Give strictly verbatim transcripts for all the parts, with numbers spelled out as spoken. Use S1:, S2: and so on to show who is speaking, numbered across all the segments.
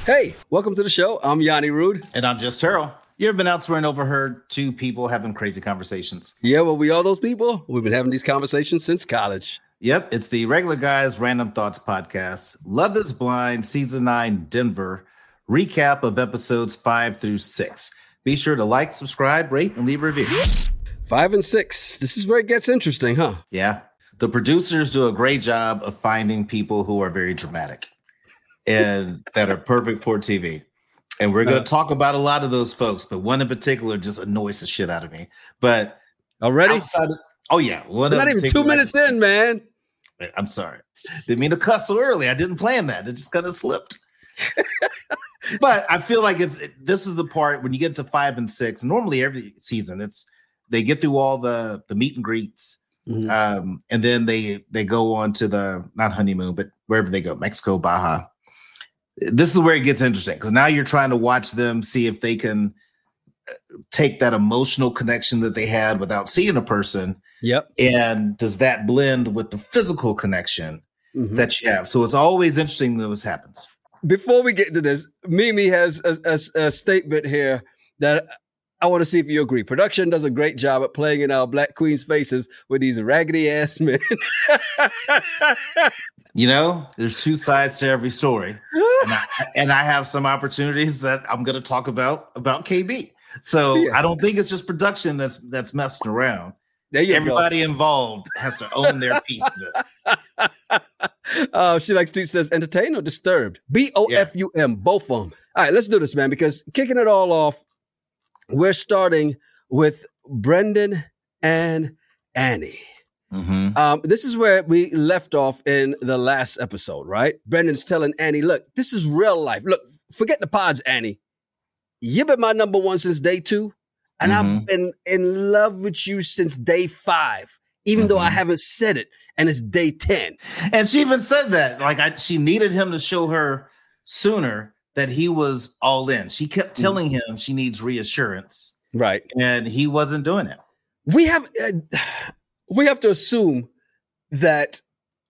S1: Hey, welcome to the show. I'm Yanni Rude.
S2: And I'm just Terrell. You ever been elsewhere and overheard two people having crazy conversations?
S1: Yeah, well, we are those people. We've been having these conversations since college.
S2: Yep, it's the Regular Guys Random Thoughts podcast. Love is Blind, Season nine, Denver. Recap of episodes five through six. Be sure to like, subscribe, rate, and leave a review.
S1: Five and six. This is where it gets interesting, huh?
S2: Yeah. The producers do a great job of finding people who are very dramatic and that are perfect for T V. And we're going to talk about a lot of those folks, but one in particular just annoys the shit out of me. But
S1: already?
S2: Outside of, oh, yeah. One
S1: Not even two minutes in, man.
S2: I'm sorry. Didn't mean to cuss so early. I didn't plan that. It just kind of slipped. But I feel like it's it, this is the part when you get to five and six. Normally, every season, it's they get through all the, the meet and greets. Mm-hmm. Um, and then they they go on to the not honeymoon, but wherever they go, Mexico, Baja. This is where it gets interesting because now you're trying to watch them, see if they can take that emotional connection that they had without seeing a person.
S1: Yep.
S2: And does that blend with the physical connection mm-hmm. that you have? So it's always interesting that this happens.
S1: Before we get to this, Mimi has a, a, a statement here that I want to see if you agree. Production does a great job at playing in our Black Queens' faces with these raggedy ass men.
S2: You know, there's two sides to every story. And I, and I have some opportunities that I'm going to talk about about K B. So yeah. I don't think it's just production that's that's messing around.
S1: There you
S2: Everybody
S1: go.
S2: involved has to own their piece of
S1: it. uh, she likes to says entertain or disturbed. B O F U M, yeah. Both of them. All right, let's do this, man, because kicking it all off, we're starting with Brendan and Annie. Mm-hmm. Um, this is where we left off in the last episode, right? Brendan's telling Annie, look, this is real life. Look, forget the pods, Annie. You've been my number one since day two, and mm-hmm. I've been in love with you since day five, even mm-hmm. though I haven't said it, and it's day ten.
S2: And she even said that, like, I, she needed him to show her sooner that he was all in. She kept telling mm-hmm. him she needs reassurance.
S1: Right.
S2: And he wasn't doing it.
S1: We have... Uh, We have to assume that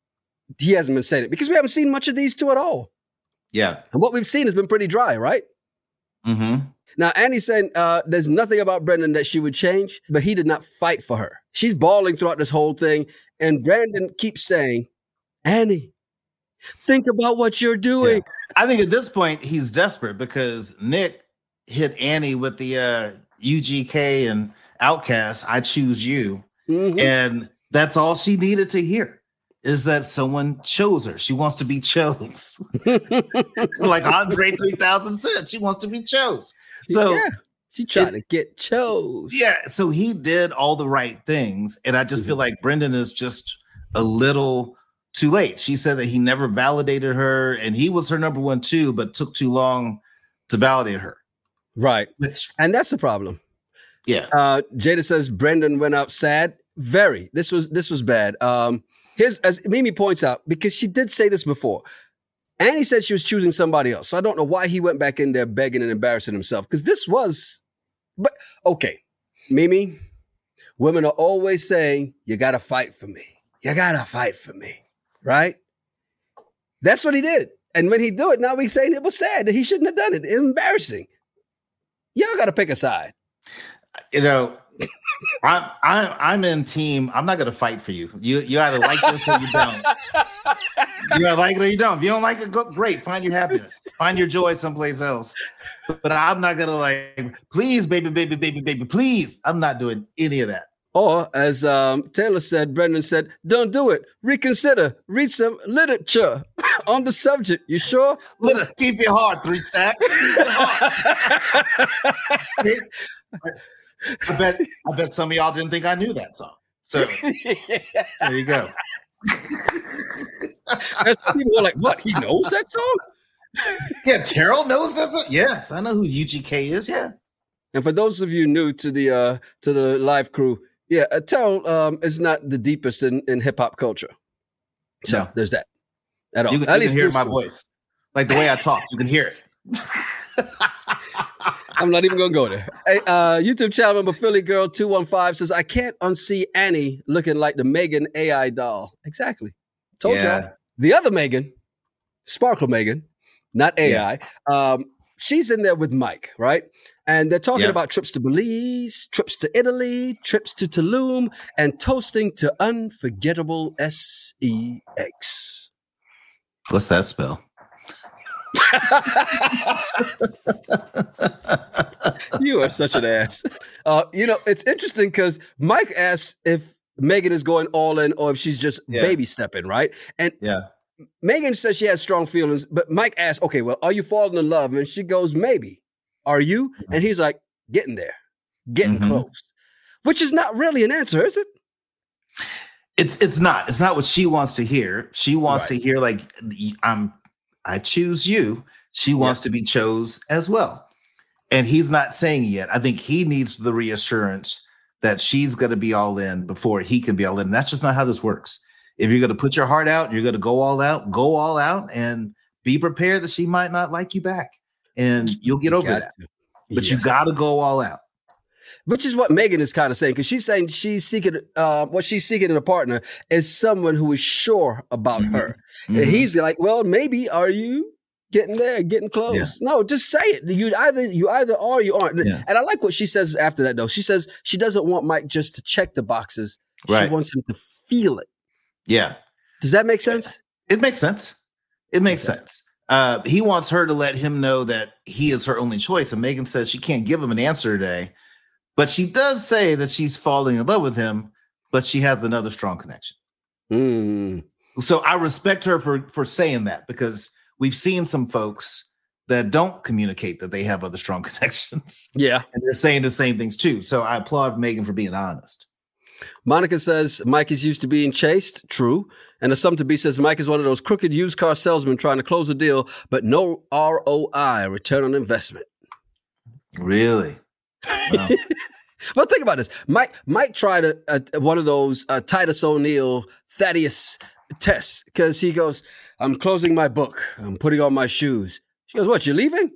S1: he hasn't been saying it because we haven't seen much of these two at all.
S2: Yeah.
S1: And what we've seen has been pretty dry, right?
S2: Mm-hmm.
S1: Now, Annie's saying uh, there's nothing about Brendan that she would change, but he did not fight for her. She's bawling throughout this whole thing. And Brandon keeps saying, Annie, think about what you're doing.
S2: Yeah. I think at this point, he's desperate because Nick hit Annie with the uh, U G K and Outcast, I choose you. Mm-hmm. And that's all she needed to hear is that someone chose her. She wants to be chose. Like Andre three thousand said, she wants to be chose. So
S1: yeah, she tried it, to get chose.
S2: Yeah. So he did all the right things. And I just mm-hmm. feel like Brendan is just a little too late. She said that he never validated her and he was her number one too, but took too long to validate her.
S1: Right.
S2: Which,
S1: and that's the problem.
S2: Yeah.
S1: Uh, Jada says Brendan went out sad. Very. This was this was bad. Um, here's as Mimi points out, because she did say this before. Annie said she was choosing somebody else. So I don't know why he went back in there begging and embarrassing himself. Because this was, but okay, Mimi, women are always saying, you gotta fight for me. You gotta fight for me. Right? That's what he did. And when he do it, now we're saying it was sad that he shouldn't have done it. It's embarrassing. Y'all gotta pick a side.
S2: You know, I'm I'm I'm in team. I'm not gonna fight for you. You you either like this or you don't. You either like it or you don't. If you don't like it, go great. Find your happiness. Find your joy someplace else. But I'm not gonna like, please, baby, baby, baby, baby, please. I'm not doing any of that.
S1: Or as um, Taylor said, Brendan said, don't do it. Reconsider. Read some literature on the subject. You sure?
S2: Liter- keep your heart, three stack. Keep your heart. I bet I bet some of y'all didn't think I knew that song. So there you go.
S1: There's people who are like, what? He knows that song?
S2: Yeah, Terrell knows that song. Yes, I know who U G K is. Yeah.
S1: And for those of you new to the uh, to the live crew, yeah, uh, Terrell um, is not the deepest in, in hip hop culture. So no. There's that. At all.
S2: You can,
S1: At
S2: you
S1: least
S2: can hear my school. voice, like the way I talk. You can hear it.
S1: I'm not even going to go there. Hey, uh, YouTube channel member Philly Girl two one five says, I can't unsee Annie looking like the Megan A I doll. Exactly. Told yeah. y'all. The other Megan, Sparkle Megan, not A I. Yeah. Um, she's in there with Mike, right? And they're talking yeah. about trips to Belize, trips to Italy, trips to Tulum, and toasting to unforgettable sex.
S2: What's that spell?
S1: You are such an ass. Uh, you know, it's interesting because Mike asks if Megan is going all in or if she's just yeah. baby stepping, right? And
S2: yeah.
S1: Megan says she has strong feelings, but Mike asks, okay, well, are you falling in love? And she goes, maybe. Are you? And he's like, getting there, getting mm-hmm. close, which is not really an answer, is it?
S2: It's it's not. It's not what she wants to hear. She wants right. to hear like, I'm, I choose you. She wants yes. to be chose as well. And he's not saying it yet. I think he needs the reassurance that she's going to be all in before he can be all in. And that's just not how this works. If you're going to put your heart out, you're going to go all out, go all out, and be prepared that she might not like you back. And you'll get you over that. To. But yeah. you got to go all out.
S1: Which is what Megan is kind of saying, because she's saying she's seeking, uh, what she's seeking in a partner is someone who is sure about mm-hmm. her. Mm-hmm. And he's like, well, maybe are you getting there, getting close? Yeah. No, just say it. You either you either are or you aren't. Yeah. And I like what she says after that, though. She says she doesn't want Mike just to check the boxes. Right. She wants him to feel it.
S2: Yeah.
S1: Does that make sense?
S2: It makes sense. It makes okay. sense. Uh, he wants her to let him know that he is her only choice. And Megan says she can't give him an answer today. But she does say that she's falling in love with him, but she has another strong connection.
S1: Mm.
S2: So I respect her for, for saying that, because we've seen some folks that don't communicate that they have other strong connections.
S1: Yeah.
S2: And they're saying the same things too. So I applaud Megan for being honest.
S1: Monica says Mike is used to being chased. True. And the Sum to Be says Mike is one of those crooked used car salesmen trying to close a deal, but no R O I, return on investment.
S2: Really? Wow.
S1: Well, think about this. Mike Mike tried a, a, one of those uh, Titus O'Neil, Thaddeus tests, because he goes, I'm closing my book. I'm putting on my shoes. She goes, what, you're leaving?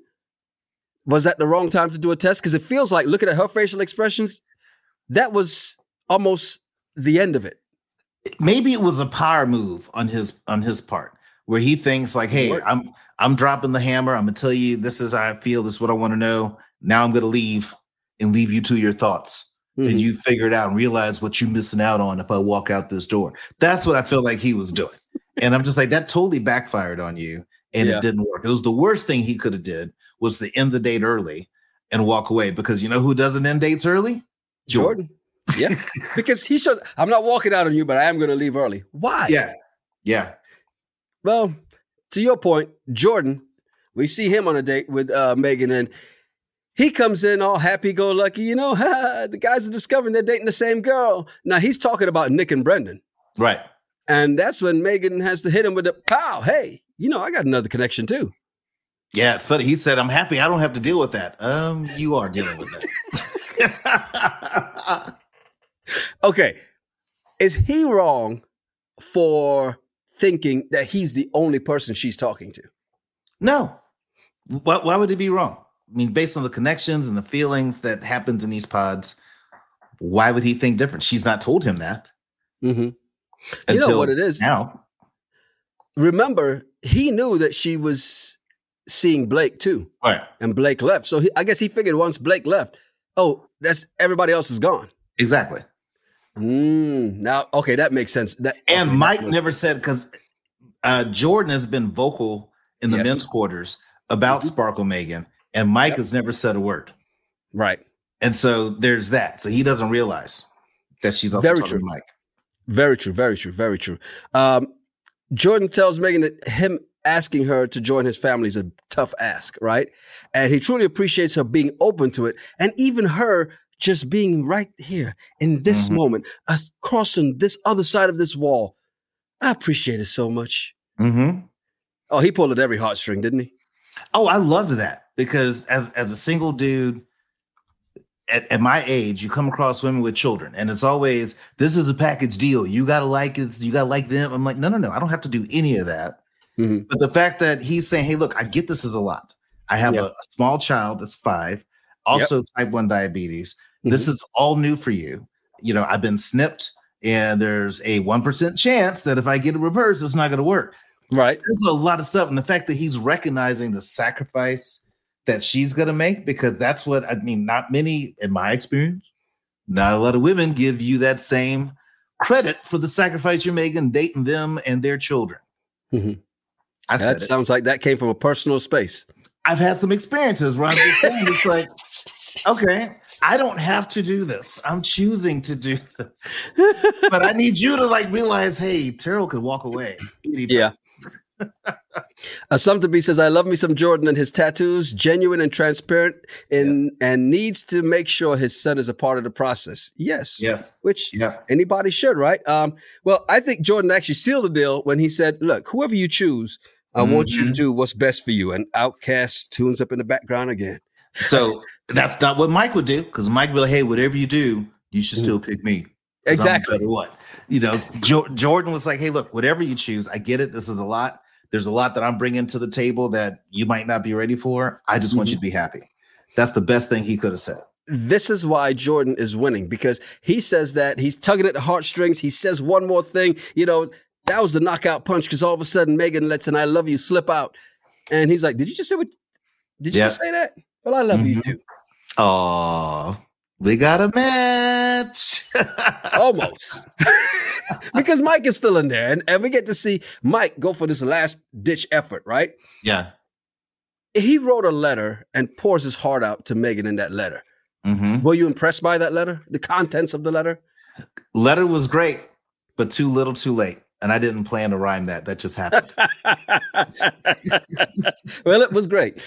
S1: Was that the wrong time to do a test? Because it feels like, looking at her facial expressions, that was almost the end of it.
S2: Maybe it was a power move on his on his part, where he thinks like, hey, I'm I'm dropping the hammer. I'm gonna tell you this is how I feel. This is what I want to know. Now I'm gonna leave and leave you to your thoughts. Mm-hmm. And you figure it out and realize what you're missing out on if I walk out this door. That's what I feel like he was doing. And I'm just like, that totally backfired on you. And yeah. it didn't work. It was the worst thing he could have did was to end the date early and walk away, because you know who doesn't end dates early?
S1: Jordan. Jordan. Yeah. Because he shows, I'm not walking out on you, but I am going to leave early. Why?
S2: Yeah. Yeah.
S1: Well, to your point, Jordan, we see him on a date with uh, Megan, and he comes in all happy-go-lucky, you know, ha, the guys are discovering they're dating the same girl. Now, he's talking about Nick and Brendan.
S2: Right.
S1: And that's when Megan has to hit him with the, pow, hey, you know, I got another connection too.
S2: Yeah, it's funny. He said, I'm happy I don't have to deal with that. Um, you are dealing with that.
S1: Okay. Is he wrong for thinking that he's the only person she's talking to?
S2: No. Why, why would he be wrong? I mean, based on the connections and the feelings that happens in these pods, why would he think different? She's not told him that.
S1: Mm-hmm. You know what it is
S2: now.
S1: Remember, he knew that she was seeing Blake too.
S2: Right.
S1: And Blake left. So he, I guess he figured once Blake left, oh, that's everybody else is gone.
S2: Exactly.
S1: Mm, now, okay, that makes sense. That,
S2: and
S1: okay,
S2: Mike never said, because uh, Jordan has been vocal in the yes. men's quarters about mm-hmm. Sparkle Megan. And Mike yep. has never said a word.
S1: Right.
S2: And so there's that. So he doesn't realize that she's also talking to Mike.
S1: Very true. Very true. Very true. Um, Jordan tells Megan that him asking her to join his family is a tough ask, right? And he truly appreciates her being open to it. And even her just being right here in this mm-hmm. moment, us crossing this other side of this wall. I appreciate it so much.
S2: Mm-hmm.
S1: Oh, he pulled at every heartstring, didn't he?
S2: Oh, I loved that, because as as a single dude at, at my age, you come across women with children, and it's always, this is a package deal. You gotta like it. You gotta like them. I'm like, no, no, no. I don't have to do any of that. Mm-hmm. But the fact that he's saying, hey, look, I get this is a lot. I have yep. a, a small child that's five, also yep. type one diabetes. Mm-hmm. This is all new for you. You know, I've been snipped, and there's a one percent chance that if I get a reverse, it's not going to work.
S1: Right.
S2: There's a lot of stuff. And the fact that he's recognizing the sacrifice that she's going to make, because that's what, I mean, not many, in my experience, not a lot of women give you that same credit for the sacrifice you're making, dating them and their children.
S1: Mm-hmm.
S2: I said
S1: that sounds like that came from a personal space.
S2: I've had some experiences where I'm just saying, it's like, okay, I don't have to do this. I'm choosing to do this. But I need you to like realize, hey, Terrell could walk away.
S1: Yeah. uh, Something B says, I love me some Jordan and his tattoos, genuine and transparent, and yeah. and needs to make sure his son is a part of the process. Yes.
S2: Yes.
S1: Which
S2: yeah.
S1: anybody should, right? Um, well, I think Jordan actually sealed the deal when he said, look, whoever you choose, I mm-hmm. want you to do what's best for you. And Outkast tunes up in the background again.
S2: So that's not what Mike would do, because Mike would be like, hey, whatever you do, you should still pick me.
S1: Exactly.
S2: No matter what. You know, jo- Jordan was like, hey, look, whatever you choose, I get it. This is a lot. There's a lot that I'm bringing to the table that you might not be ready for. I just mm-hmm. want you to be happy. That's the best thing he could have said.
S1: This is why Jordan is winning, because he says that he's tugging at the heartstrings. He says one more thing, you know, that was the knockout punch, because all of a sudden Megan lets an I love you slip out. And he's like, did you just say what? Did you yep. just say that? Well, I love mm-hmm. you too.
S2: Oh, we got a match.
S1: Almost. Because Mike is still in there. And, and we get to see Mike go for this last ditch effort, right?
S2: Yeah.
S1: He wrote a letter and pours his heart out to Megan in that letter.
S2: Mm-hmm.
S1: Were you impressed by that letter? The contents of the letter?
S2: Letter was great, but too little too late. And I didn't plan to rhyme that. That just happened.
S1: Well, it was great.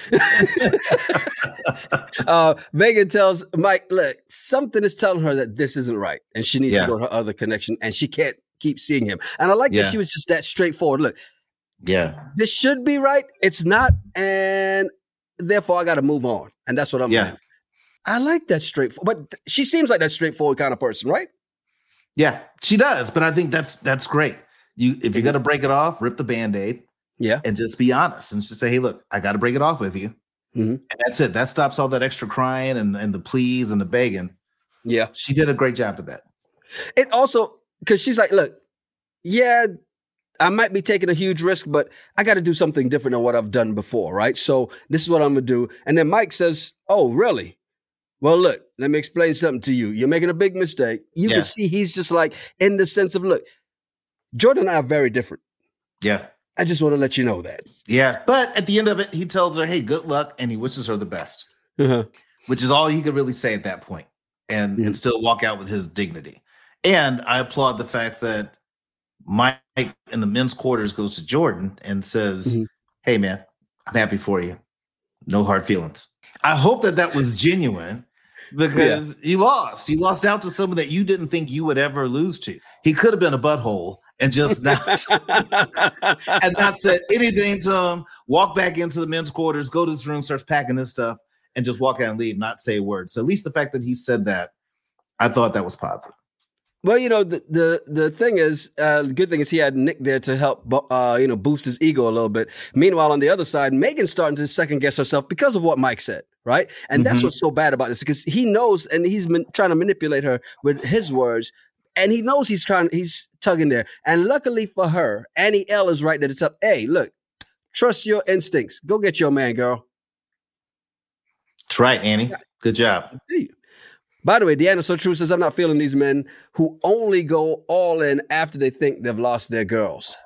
S1: uh, Megan tells Mike, look, something is telling her that this isn't right. And she needs yeah. to go to her other connection. And she can't keep seeing him. And I like yeah. that she was just that straightforward. Look,
S2: yeah,
S1: this should be right. It's not. And therefore, I got to move on. And that's what I'm
S2: yeah.
S1: doing. I like that straightforward. But she seems like that straightforward kind of person, right?
S2: Yeah, she does. But I think that's that's great. You, if you're going to break it off, rip the Band-Aid.
S1: Yeah.
S2: And just be honest and just say, hey, look, I got to break it off with you.
S1: Mm-hmm.
S2: And that's it. That stops all that extra crying and, and the pleas and the begging.
S1: Yeah.
S2: She did a great job of that.
S1: It also, because she's like, look, yeah, I might be taking a huge risk, but I got to do something different than what I've done before, right? So this is what I'm going to do. And then Mike says, oh, really? Well, look, let me explain something to you. You're making a big mistake. You yeah. can see he's just like in the sense of, look, Jordan and I are very different.
S2: Yeah.
S1: I just want to let you know that.
S2: Yeah. But at the end of it, he tells her, hey, good luck. And he wishes her the best,
S1: uh-huh.
S2: which is all you could really say at that point and, mm-hmm. and still walk out with his dignity. And I applaud the fact that Mike in the men's quarters goes to Jordan and says, mm-hmm. hey, man, I'm happy for you. No hard feelings. I hope that that was genuine. Because yeah. you lost. You lost out to someone that you didn't think you would ever lose to. He could have been a butthole and just not and not said anything to him, walk back into the men's quarters, go to his room, starts packing his stuff, and just walk out and leave, not say a word. So at least the fact that he said that, I thought that was positive.
S1: Well, you know, the the, the thing is, uh, the good thing is he had Nick there to help, uh, you know, boost his ego a little bit. Meanwhile, on the other side, Megan's starting to second guess herself because of what Mike said, right? And mm-hmm. that's what's so bad about this, because he knows, and he's man- trying to manipulate her with his words, and he knows he's trying, he's tugging there. And luckily for her, Annie L is right there to tell, hey, look, trust your instincts. Go get your man, girl.
S2: That's right, Annie. Good job.
S1: By the way, Deanna So True says, I'm not feeling these men who only go all in after they think they've lost their girls.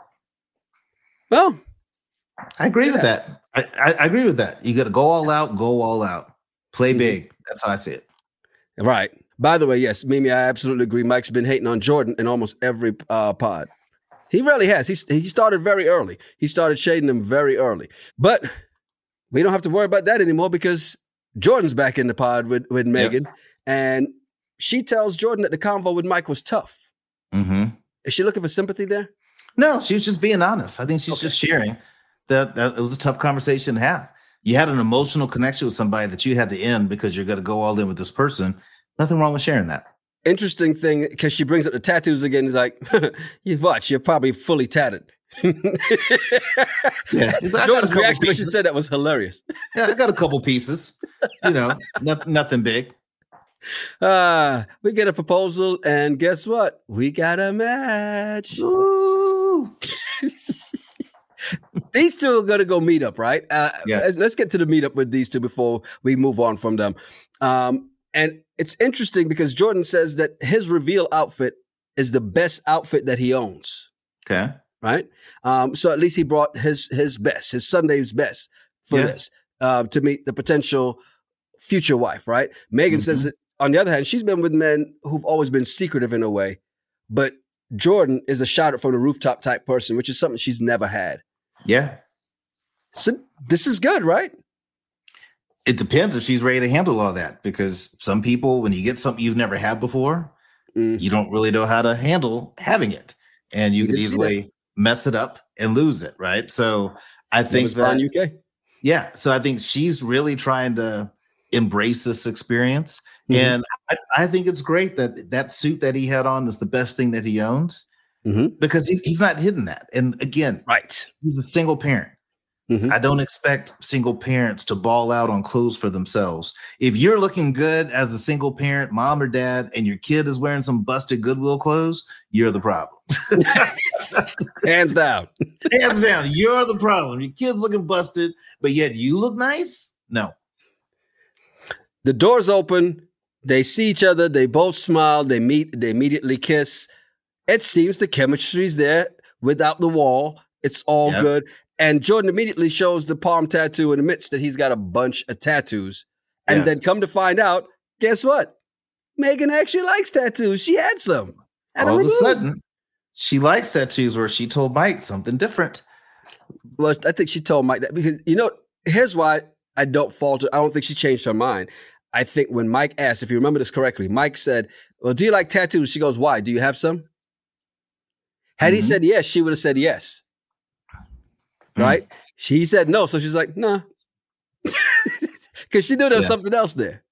S1: Well,
S2: I agree yeah. with that. I, I, I agree with that. You got to go all out, go all out. Play big. Mm-hmm. That's how I see it.
S1: Right. By the way, yes, Mimi, I absolutely agree. Mike's been hating on Jordan in almost every uh, pod. He really has. He, he started very early. He started shading him very early. But we don't have to worry about that anymore because Jordan's back in the pod with, with Megan. Yep. And she tells Jordan that the convo with Mike was tough.
S2: Mm-hmm.
S1: Is she looking for sympathy there?
S2: No, she was just being honest. I think she's okay. just sharing that, that it was a tough conversation to have. You had an emotional connection with somebody that you had to end because you're going to go all in with this person. Nothing wrong with sharing that.
S1: Interesting thing, because she brings up the tattoos again. He's like, you watch, you're probably fully tatted.
S2: yeah,
S1: Jordan's reaction when she said that was hilarious.
S2: Yeah, I got a couple pieces. You know, not, nothing big.
S1: Uh, we get a proposal, and guess what? We got a match.
S2: Ooh.
S1: These two are going to go meet up, right? Uh,
S2: Yeah.
S1: let's, let's get to the meetup with these two before we move on from them. Um, and it's interesting because Jordan says that his reveal outfit is the best outfit that he owns.
S2: Okay.
S1: Right. Um, so at least he brought his his best, his Sunday's best for
S2: Yeah.
S1: this uh, to meet the potential future wife. Right. Megan
S2: Mhm.
S1: says that, on the other hand, she's been with men who've always been secretive in a way, but Jordan is a shout it from the rooftop type person, which is something she's never had.
S2: Yeah.
S1: So this is good, right?
S2: It depends if she's ready to handle all that, because some people, when you get something you've never had before,
S1: Mm.
S2: you don't really know how to handle having it, and you
S1: We
S2: could
S1: did see
S2: easily mess it up and lose it. Right. So I
S1: That
S2: think
S1: was on
S2: that,
S1: U K.
S2: yeah. So I think she's really trying to embrace this experience.
S1: Mhm.
S2: And I, I think it's great that that suit that he had on is the best thing that he owns,
S1: Mhm.
S2: because he's, he's not hidden that. And again,
S1: Right.
S2: he's a single parent.
S1: Mhm.
S2: I don't expect single parents to ball out on clothes for themselves. If you're looking good as a single parent, mom or dad, and your kid is wearing some busted Goodwill clothes, you're the problem.
S1: Hands down.
S2: Hands down, you're the problem. Your kid's looking busted, but yet you look nice? No.
S1: The doors open. They see each other. They both smile. They meet. They immediately kiss. It seems the chemistry's there without the wall. It's all
S2: Yep.
S1: good. And Jordan immediately shows the palm tattoo and admits that he's got a bunch of tattoos. And
S2: Yeah.
S1: then come to find out, guess what? Megan actually likes tattoos. She had some. Had them
S2: All of a
S1: removed.
S2: sudden, she likes tattoos where she told Mike something different.
S1: Well, I think she told Mike that because, you know, here's why I don't falter. I don't think she changed her mind. I think when Mike asked, if you remember this correctly, Mike said, well, do you like tattoos? She goes, why? Do you have some? Had he
S2: Mhm.
S1: said yes, she would have said yes. Right? She said no. So she's like, nah. Because she knew there was
S2: Yeah.
S1: something else there.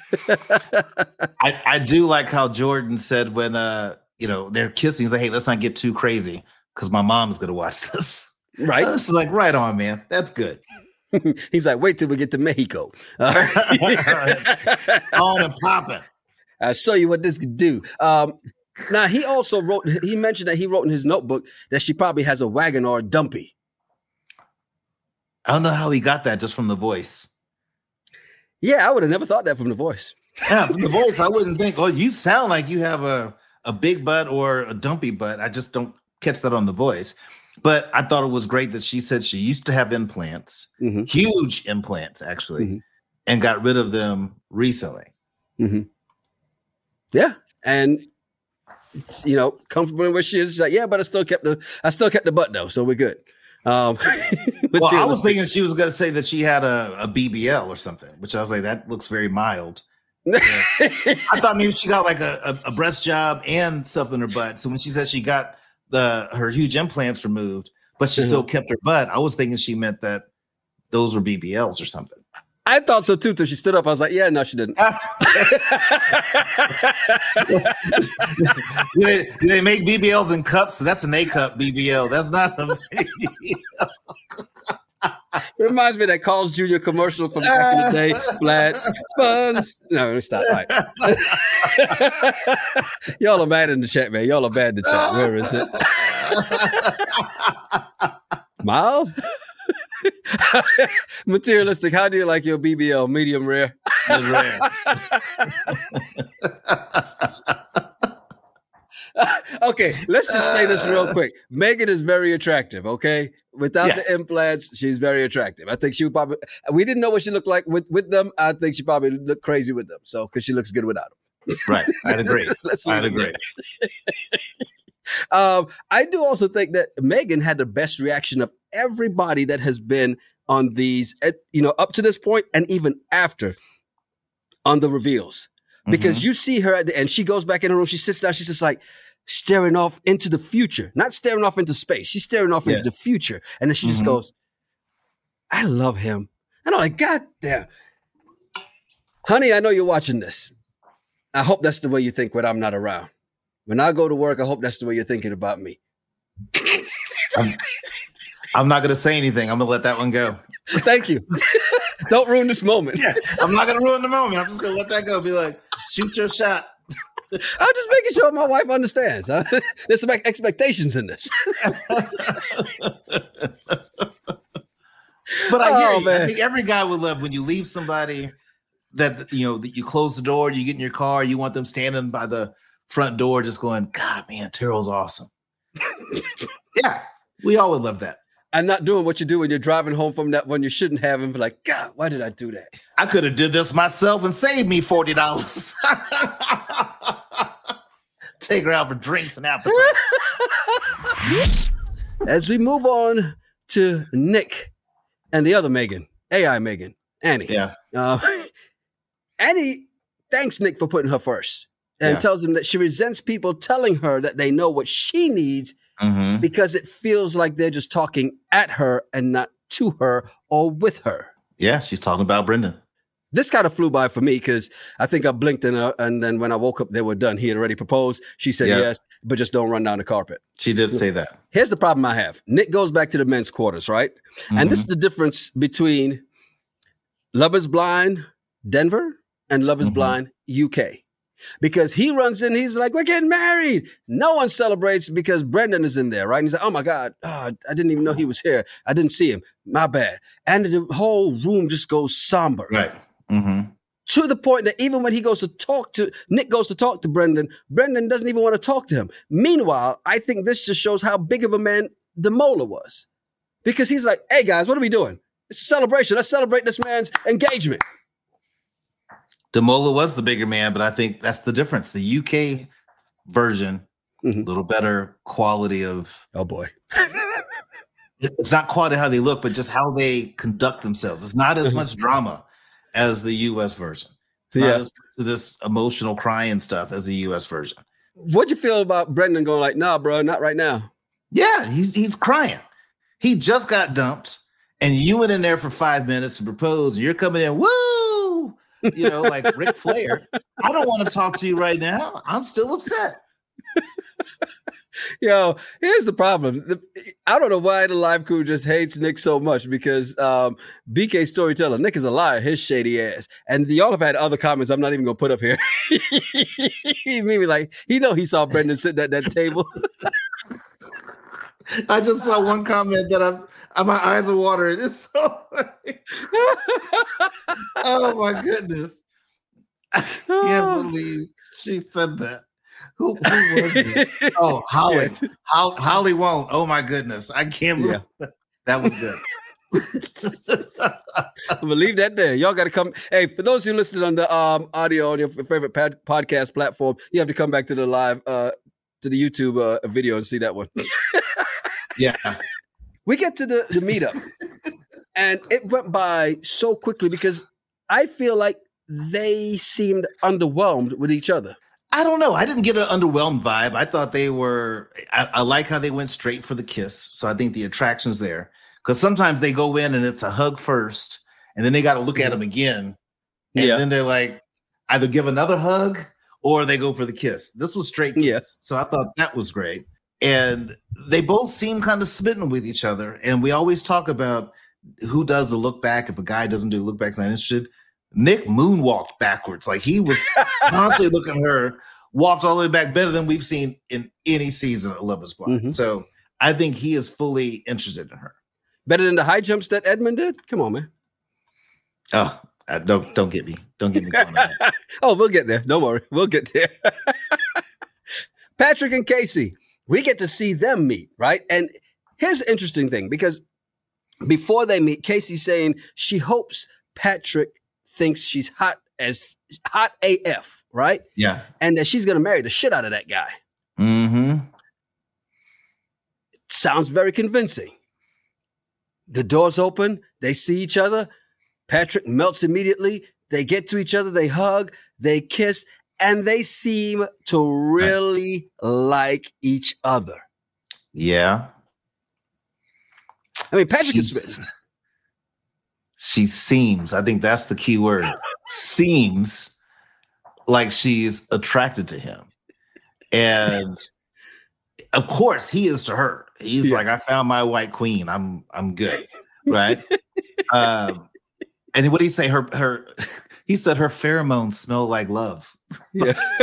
S2: I, I do like how Jordan said when uh you know they're kissing, he's like, hey, let's not get too crazy because my mom's gonna watch this.
S1: Right?
S2: This is like, right on, man. That's good.
S1: He's like, wait till we get to Mexico. Uh,
S2: On and popping.
S1: I'll show you what this could do. Um, now, he also wrote, he mentioned that he wrote in his notebook that she probably has a wagon or a dumpy.
S2: I don't know how he got that just from the voice.
S1: Yeah, I would have never thought that from the voice.
S2: Yeah, from the voice, I wouldn't think, oh, you sound like you have a, a big butt or a dumpy butt. I just don't catch that on the voice. But I thought it was great that she said she used to have implants,
S1: Mm-hmm.
S2: huge implants, actually,
S1: Mhm.
S2: and got rid of them recently.
S1: Mm-hmm. Yeah, and it's, you know, comfortable in where she is. She's like, yeah, but I still kept the, I still kept the butt though, so we're good. Um,
S2: Well, I was thinking she was going to say that she had a, a B B L or something, which I was like, that looks very mild. I thought maybe she got like a, a, a breast job and stuff in her butt. So when she said she got the her huge implants removed, but she
S1: Mhm.
S2: still kept her butt, I was thinking she meant that those were B B Ls or something.
S1: I thought so too. Till she stood up, I was like, yeah, no, she didn't.
S2: do, they, do they make B B Ls in cups? That's an A cup B B L. That's not a B B L.
S1: It reminds me of that Carl's Junior commercial from back in the day. Flat buns. No, let me stop. All right. Y'all are mad in the chat, man. Y'all are bad in the chat. Where is it? Mild? Materialistic. How do you like your B B L? Medium rare?
S2: Rare.
S1: Okay, let's just say this real quick. Megan is very attractive, okay? Without
S2: Yeah.
S1: the implants, she's very attractive. I think she would probably, we didn't know what she looked like with, with them. I think she probably looked crazy with them. So, because she looks good without them.
S2: Right. I'd agree.
S1: Let's leave
S2: I'd
S1: it
S2: agree.
S1: there. Um, I do also think that Megan had the best reaction of everybody that has been on these, eh, you know, up to this point and even after on the reveals. Because you see her at the end, she goes back in her room, she sits down, she's just like staring off into the future, not staring off into space. She's staring off
S2: Yeah.
S1: into the future. And then she just
S2: Mhm.
S1: goes, I love him. And I'm like, God damn. Honey, I know you're watching this. I hope that's the way you think when I'm not around. When I go to work, I hope that's the way you're thinking about me.
S2: I'm, I'm not going to say anything. I'm going to let that one go.
S1: Thank you. Don't ruin this moment.
S2: Yeah, I'm not going to ruin the moment. I'm just going to let that go. Be like, shoot your shot.
S1: just making sure my wife understands. Huh? There's some expectations in this.
S2: But I hear
S1: Oh,
S2: you.
S1: man.
S2: I think every guy would love when you leave somebody that, you know, that you close the door, you get in your car, you want them standing by the front door just going, God, man, Terrell's awesome. Yeah, we all would love that.
S1: And not doing what you do when you're driving home from that one you shouldn't have and be like, God, why did I do that?
S2: I could have did this myself and saved me forty dollars. Take her out for drinks and appetizers.
S1: As we move on to Nick and the other Megan, A I Megan, Annie.
S2: Yeah.
S1: Uh, Annie thanks Nick for putting her first and
S2: Yeah.
S1: tells him that she resents people telling her that they know what she needs
S2: Mm-hmm.
S1: because it feels like they're just talking at her and not to her or with her.
S2: Yeah, she's talking about Brendan.
S1: This kind of flew by for me because I think I blinked and, uh, and then when I woke up, they were done. He had already proposed. She said
S2: Yeah.
S1: yes, but just don't run down the carpet.
S2: She did say that.
S1: Here's the problem I have. Nick goes back to the men's quarters, right? And this is the difference between Love is Blind Denver and Love is
S2: Mhm.
S1: Blind U K. Because he runs in, he's like, we're getting married. No one celebrates because Brendan is in there, right? And he's like, oh my God, oh, I didn't even know he was here. I didn't see him. My bad. And the whole room just goes somber.
S2: Right. Mm-hmm.
S1: To the point that even when he goes to talk to, Nick goes to talk to Brendan, Brendan doesn't even want to talk to him. Meanwhile, I think this just shows how big of a man Demola was. Because he's like, hey guys, what are we doing? It's a celebration. Let's celebrate this man's engagement.
S2: Demola was the bigger man, but I think that's the difference. The U K version, a
S1: Mhm.
S2: little better quality of,
S1: Oh boy.
S2: it's not quality how they look, but just how they conduct themselves. It's not as much drama as the U S version. It's not
S1: Yeah.
S2: as much of this emotional crying stuff as the U S version.
S1: What'd you feel about Brendan going like, nah, bro, not right now?
S2: Yeah, he's he's crying. He just got dumped, and you went in there for five minutes to propose, and you're coming in, woo! You know, like Ric Flair. I don't want to talk to you right now. I'm still upset.
S1: Yo, here's the problem. The, I don't know why the live crew just hates Nick so much because um, B K Storyteller, Nick is a liar, his shady ass. And y'all have had other comments I'm not even going to put up here. He made me like, he know he saw Brendan sitting at that table.
S2: I just saw one comment that I'm, uh, my eyes are watering. It's so funny. Oh my goodness. I can't believe she said that. Who, who was it? Oh, Holly.
S1: Yes.
S2: Ho- Holly won't. Oh my goodness. I can't believe that. That was good.
S1: I'm gonna leave that there. Y'all got to come. Hey, for those who listen on the um, audio on your favorite pad- podcast platform, you have to come back to the live, uh, to the YouTube uh, video and see that one.
S2: Yeah.
S1: We get to the, the meetup, and it went by so quickly because I feel like they seemed underwhelmed with each other.
S2: I don't know. I didn't get an underwhelmed vibe. I thought they were, I, I like how they went straight for the kiss. So I think the attraction's there. Because sometimes they go in and it's a hug first, and then they got to look at him again. And
S1: Yeah.
S2: then they're like, either give another hug or they go for the kiss. This was straight kiss.
S1: Yes.
S2: So I thought that was great. And they both seem kind of smitten with each other. And we always talk about who does the look back. If a guy doesn't do look back, he's not interested. Nick moonwalked backwards. Like he was constantly looking at her, walked all the way back better than we've seen in any season of Love is Blind.
S1: Mhm.
S2: So I think he is fully interested in her.
S1: Better than the high jumps that Edmund did? Come on, man.
S2: Oh, uh, don't don't get me. Don't get me going on that.
S1: Oh, we'll get there. Don't worry. We'll get there. Patrick and Casey, we get to see them meet, right? And here's the interesting thing, because before they meet, Casey's saying she hopes Patrick thinks she's hot as hot A F, right?
S2: Yeah.
S1: And that she's going to marry the shit out of that guy.
S2: Mm-hmm.
S1: Sounds very convincing. The doors open. They see each other. Patrick melts immediately. They get to each other. They hug. They kiss. And they seem to really like each other.
S2: Yeah.
S1: I mean, Patrick is
S2: She's-
S1: smitten.
S2: She seems, I think that's the key word, seems like she's attracted to him. And of course he is to her. He's
S1: Yeah.
S2: like, I found my white queen. I'm I'm good. Right. um, and what did he say? Her her he said her pheromones smell like love.
S1: Yeah.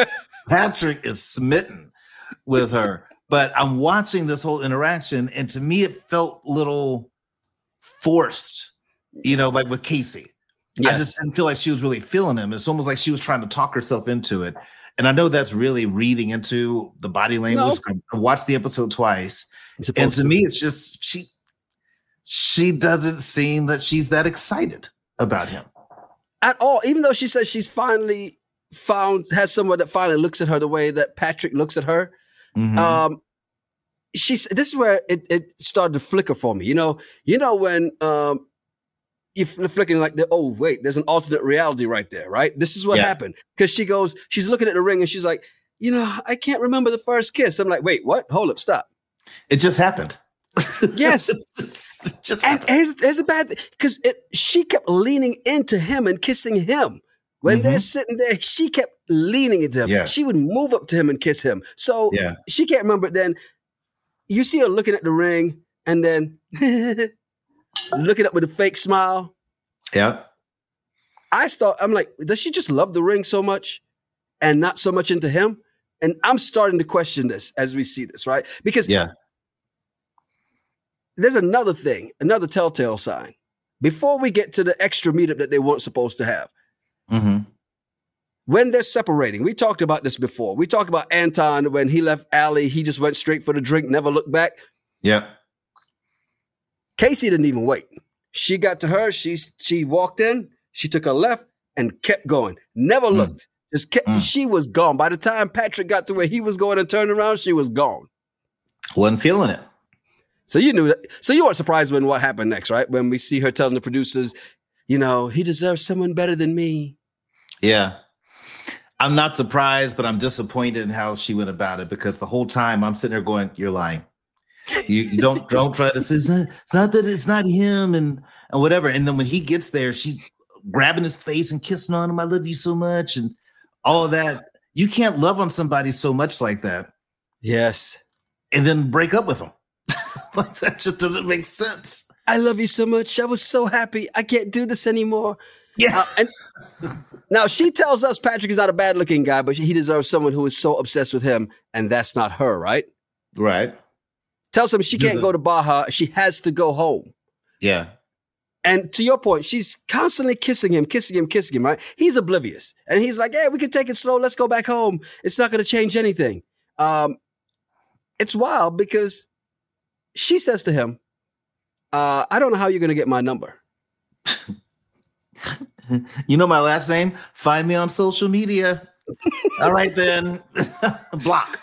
S2: Patrick is smitten with her. But I'm watching this whole interaction, and to me, it felt a little forced, you know, like with Casey. Yes. I just didn't feel like she was really feeling him. It's almost like she was trying to talk herself into it. And I know that's really reading into the body language. No. I watched the episode twice. And to, to me, it's just she she doesn't seem that she's that excited about him.
S1: At all. Even though she says she's finally found, has someone that finally looks at her the way that Patrick looks at her. Mm-hmm. Um, she's, this is where it, it started to flicker for me. You know, you know, when um, you're flicking like, the, oh, wait, there's an alternate reality right there, right? This is what yeah. happened. Because she goes, she's looking at the ring and she's like, you know, I can't remember the first kiss. I'm like, wait, what? Hold up, stop.
S2: It just happened.
S1: Yes.
S2: it just
S1: and
S2: happened.
S1: Here's, here's a bad thing. Because she kept leaning into him and kissing him. When mm-hmm. they're sitting there, she kept leaning into him. Yeah. She would move up to him and kiss him. So yeah. she can't remember. Then you see her looking at the ring and then looking up with a fake smile.
S2: Yeah.
S1: I start, I'm like, does she just love the ring so much and not so much into him? And I'm starting to question this as we see this, right? Because
S2: yeah.
S1: there's another thing, another telltale sign. Before we get to the extra meetup that they weren't supposed to have,
S2: mm-hmm.
S1: when they're separating, we talked about this before. We talked about Anton when he left Allie, he just went straight for the drink, never looked back.
S2: Yeah.
S1: Casey didn't even wait. She got to her, she, she walked in, she took a left and kept going. Never mm. looked. Just kept, mm. She was gone. By the time Patrick got to where he was going and turned around, she was gone.
S2: Wasn't feeling it.
S1: So you knew that. So you weren't surprised when what happened next, right? When we see her telling the producers, you know, he deserves someone better than me.
S2: Yeah. I'm not surprised, but I'm disappointed in how she went about it because the whole time I'm sitting there going, you're lying. You, you don't don't try to say it's not, it's not that it's not him and, and whatever. And then when he gets there, she's grabbing his face and kissing on him. I love you so much. And all of that. You can't love on somebody so much like that.
S1: Yes.
S2: And then break up with them. Like that just doesn't make sense.
S1: I love you so much. I was so happy. I can't do this anymore.
S2: Yeah.
S1: Uh, and now she tells us Patrick is not a bad looking guy, but he deserves someone who is so obsessed with him. And that's not her, right?
S2: Right.
S1: Tells him she can't go to Baja. She has to go home.
S2: Yeah.
S1: And to your point, she's constantly kissing him, kissing him, kissing him, right? He's oblivious. And he's like, hey, we can take it slow. Let's go back home. It's not going to change anything. Um, it's wild because she says to him, uh, I don't know how you're going to get my number.
S2: You know my last name? Find me on social media. All right, then. Block.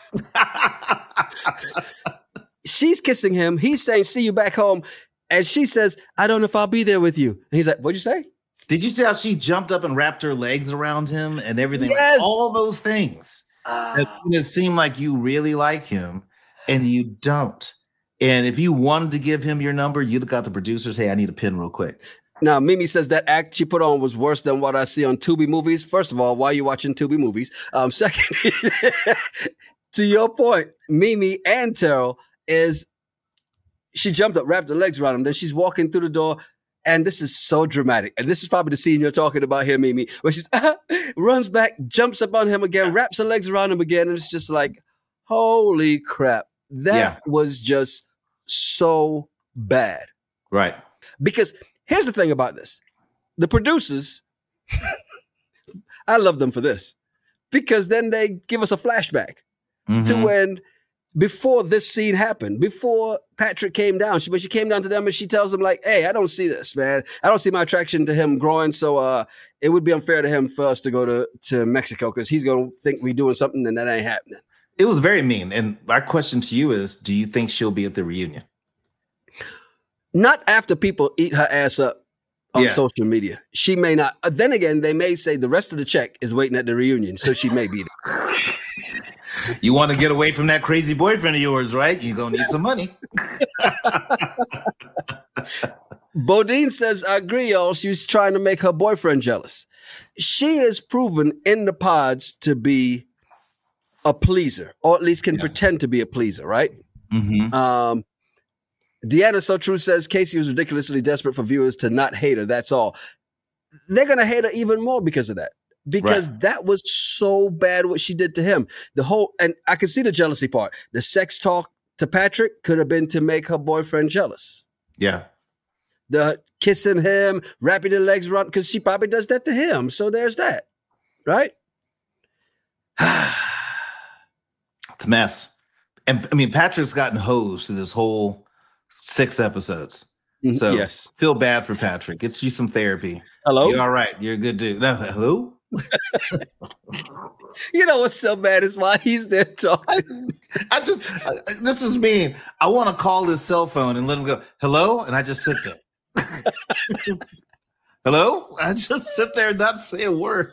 S1: She's kissing him. He's saying, see you back home. And she says, I don't know if I'll be there with you. And he's like, what'd you say?
S2: Did you see how she jumped up and wrapped her legs around him and everything?
S1: Yes.
S2: Like, all those things. Uh, it, it seemed like you really like him and you don't. And if you wanted to give him your number, you'd have got the producers, hey, I need a pen real quick.
S1: Now, Mimi says that act she put on was worse than what I see on Tubi movies. First of all, why are you watching Tubi movies? Um, second, to your point, Mimi and Terrell is, she jumped up, wrapped her legs around him. Then she's walking through the door. And this is so dramatic. And this is probably the scene you're talking about here, Mimi, where she's runs back, jumps up on him again, wraps her legs around him again. And it's just like, holy crap. That yeah. was just so bad.
S2: Right.
S1: Because here's the thing about this. The producers, I love them for this. Because then they give us a flashback mm-hmm. to when, before this scene happened, before Patrick came down, she, but she came down to them and she tells them like, hey, I don't see this, man. I don't see my attraction to him growing. So uh, it would be unfair to him for us to go to, to Mexico because he's going to think we're doing something and that ain't happening.
S2: It was very mean. And our question to you is, do you think she'll be at the reunion?
S1: Not after people eat her ass up on
S2: yeah.
S1: social media. She may not. Uh, then again, they may say the rest of the check is waiting at the reunion. So she may be there.
S2: You want to get away from that crazy boyfriend of yours, right? You're going to need some money.
S1: Bodine says, I agree, y'all. She's trying to make her boyfriend jealous. She is proven in the pods to be a pleaser, or at least can yeah. pretend to be a pleaser, right?
S2: Mm-hmm.
S1: Um, Deanna So True says Casey was ridiculously desperate for viewers to not hate her. That's all. They're going to hate her even more because of that. because
S2: Right.
S1: that was so bad what she did to him. The whole, and I can see the jealousy part. The sex talk to Patrick could have been to make her boyfriend jealous.
S2: Yeah.
S1: The kissing him, wrapping her legs around, because she probably does that to him. So there's that, right?
S2: It's a mess. And I mean, Patrick's gotten hosed through this whole six episodes. So
S1: yes.
S2: Feel bad for Patrick. Get you some therapy.
S1: Hello?
S2: You're all right. You're a good dude. No, hello?
S1: You know what's so bad is why he's there talking.
S2: I just, I, this is mean. I want to call his cell phone and let him go, hello? And I just sit there. Hello? I just sit there and not say a word.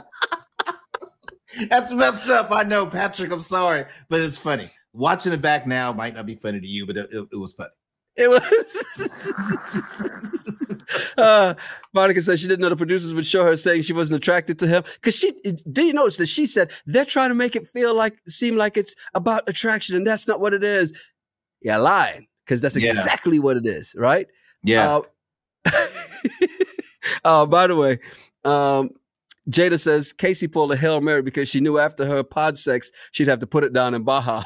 S2: That's messed up. I know, Patrick. I'm sorry, but it's funny. Watching it back now might not be funny to you, but it, it, it was funny.
S1: It was. uh, Monica said she didn't know the producers would show her saying she wasn't attracted to him. Because she, did you notice that she said they're trying to make it feel like, seem like it's about attraction, and that's not what it is. Yeah, lying. Because that's
S2: Yeah.
S1: exactly what it is, right?
S2: Yeah.
S1: Uh, uh, by the way, um, Jada says Casey pulled a Hail Mary because she knew after her pod sex, she'd have to put it down in Baja.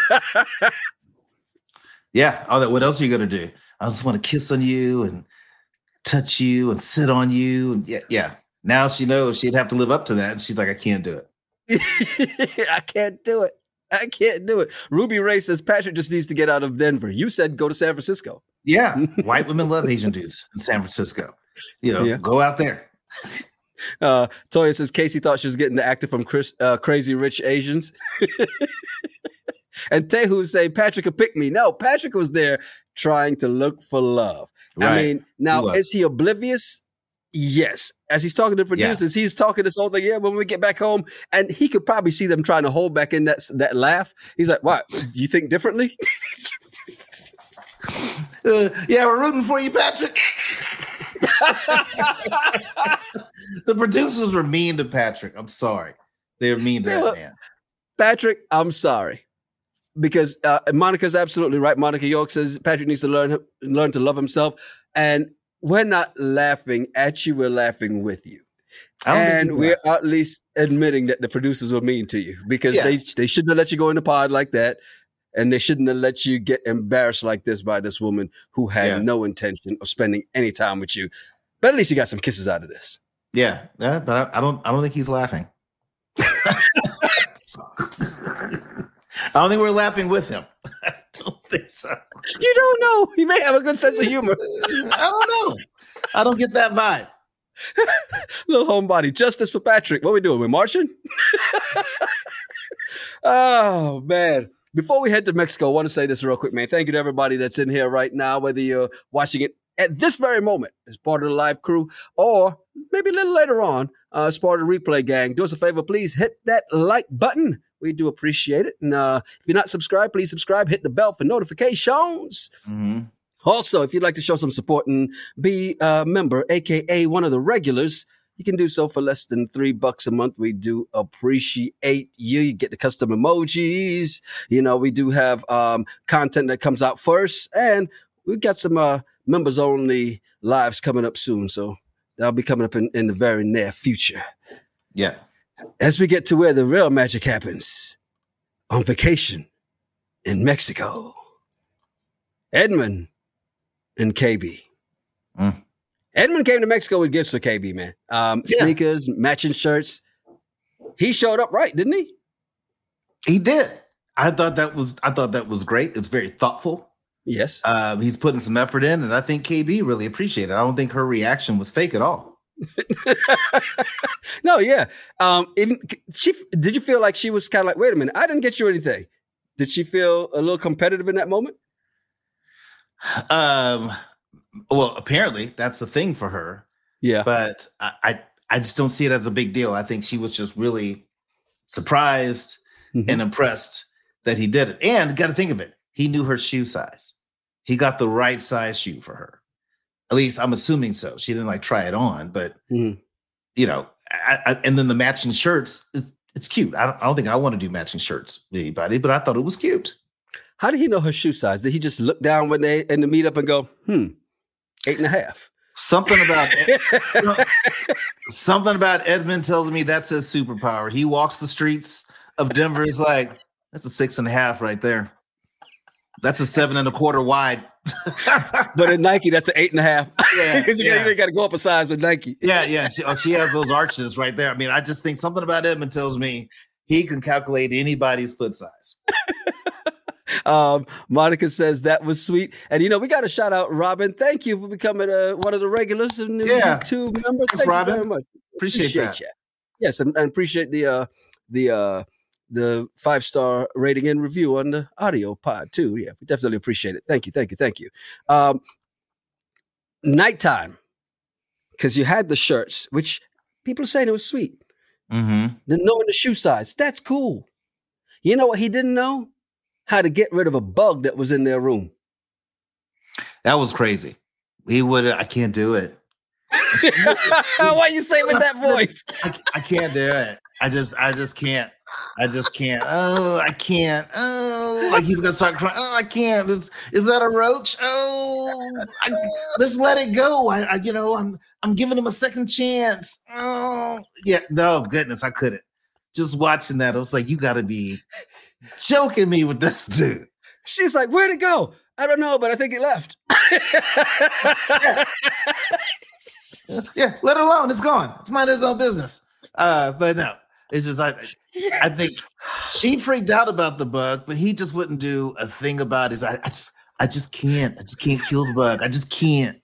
S2: Yeah. Oh, that. What else are you gonna do? I just want to kiss on you and touch you and sit on you. And yeah, yeah. Now she knows she'd have to live up to that, and she's like, I can't do it.
S1: I can't do it. I can't do it. Ruby Ray says Patrick just needs to get out of Denver. You said go to San Francisco.
S2: Yeah. White women love Asian dudes in San Francisco. You know,
S1: Yeah.
S2: go out there.
S1: Uh, Toya says Casey thought she was getting the actor from Chris, uh, Crazy Rich Asians. And Tehu was saying Patrick could pick me. No, Patrick was there trying to look for love. I
S2: Right.
S1: mean, now,
S2: He was.
S1: is he oblivious? Yes. As he's talking to producers, he's talking this whole thing. Yeah, when we get back home, and he could probably see them trying to hold back in that that laugh. He's like, "What? Do you think differently?"
S2: Uh, yeah, we're rooting for you, Patrick. The producers were mean to Patrick. I'm sorry. They were mean to
S1: They
S2: that
S1: were-
S2: man.
S1: Patrick, I'm sorry. Because uh, Monica's absolutely right. Monica York says Patrick needs to learn learn to love himself. And we're not laughing at you. We're laughing with you.
S2: I don't think
S1: And
S2: he's
S1: we're
S2: laughing.
S1: at least admitting that the producers were mean to you because
S2: Yeah.
S1: they, they shouldn't have let you go in the pod like that. And they shouldn't have let you get embarrassed like this by this woman who had
S2: Yeah.
S1: no intention of spending any time with you. But at least you got some kisses out of this.
S2: Yeah, yeah, but I, I don't. I don't think he's laughing. I don't think we're laughing with him. I don't think so.
S1: You don't know. He may have a good sense of humor.
S2: I don't know. I don't get that vibe.
S1: Little homebody. Justice for Patrick. What are we doing? We're marching? Oh, man. Before we head to Mexico, I want to say this real quick, man. Thank you to everybody that's in here right now, whether you're watching it at this very moment as part of the live crew or maybe a little later on uh, as part of the replay gang. Do us a favor, please hit that like button. We do appreciate it. And uh, if you're not subscribed, please subscribe. Hit the bell for notifications.
S2: Mm-hmm.
S1: Also, if you'd like to show some support and be a member, A K A one of the regulars, you can do so for less than three bucks a month. We do appreciate you. You get the custom emojis. You know, we do have um, content that comes out first. And we've got some uh, members only lives coming up soon. So that'll be coming up in, in the very near future.
S2: Yeah.
S1: As we get to where the real magic happens, on vacation in Mexico, Edmund and K B.
S2: Mm.
S1: Edmund came to Mexico with gifts for K B, man. Um,
S2: Yeah.
S1: Sneakers, matching shirts. He showed up right, didn't he?
S2: He did. I thought that was. I thought that was great. It's very thoughtful.
S1: Yes.
S2: Um, he's putting some effort in, and I think K B really appreciated it. I don't think her reaction was fake at all.
S1: No, yeah. Um, even she did you feel like she was kind of like, wait a minute, I didn't get you anything. Did she feel a little competitive in that moment?
S2: Um, well, apparently that's the thing for her.
S1: Yeah.
S2: But I, I, I just don't see it as a big deal. I think she was just really surprised
S1: Mhm.
S2: and impressed that he did it. And got to think of it, he knew her shoe size. He got the right size shoe for her. At least I'm assuming so. She didn't like try it on, but
S1: Mhm.
S2: you know, I, I, and then the matching shirts, it's, it's cute. I don't, I don't think I want to do matching shirts with anybody, but I thought it was cute.
S1: How did he know her shoe size? Did he just look down when they in the meetup and go, hmm, eight and a half?
S2: Something about something about Edmund tells me that's his superpower. He walks the streets of Denver. He's like, that's a six and a half right there. That's a seven and a quarter wide.
S1: But at Nike, that's an eight and a half.
S2: Yeah,
S1: you
S2: yeah.
S1: got to go up a size with Nike.
S2: Yeah, yeah. She, oh, she has those arches right there. I mean, I just think something about Edmund tells me he can calculate anybody's foot size.
S1: Um, Monica says that was sweet. And, you know, we got to shout out Robin. Thank you for becoming uh, one of the regulars and the
S2: yeah.
S1: YouTube member.
S2: Thanks,
S1: Thank
S2: Robin.
S1: you very much.
S2: Appreciate, appreciate that.
S1: You. Yes, and, and appreciate the uh, the uh, the five star rating and review on the audio pod too. Yeah, we definitely appreciate it. Thank you, thank you, thank you. Um, nighttime, because you had the shirts, which people are saying it was sweet.
S2: Mm-hmm.
S1: The knowing the shoe size, that's cool. You know what he didn't know? How to get rid of a bug that was in their room.
S2: That was crazy. He would. I can't do it.
S1: Why you say with that voice?
S2: I, I can't do it. I just, I just can't. I just can't. Oh, I can't. Oh, like he's gonna start crying. Oh, I can't. Is, is that a roach? Oh, I, let's let it go. I, I, you know, I'm, I'm giving him a second chance. Oh, yeah. No, goodness, I couldn't. Just watching that, I was like, you got to be joking me with this dude.
S1: She's like, where'd it go? I don't know, but I think it left.
S2: yeah. yeah, let it alone. It's gone. It's mind its own business. Uh, but no, it's just I, I think she freaked out about the bug, but he just wouldn't do a thing about it. I, I just, I just can't. I just can't kill the bug. I just can't.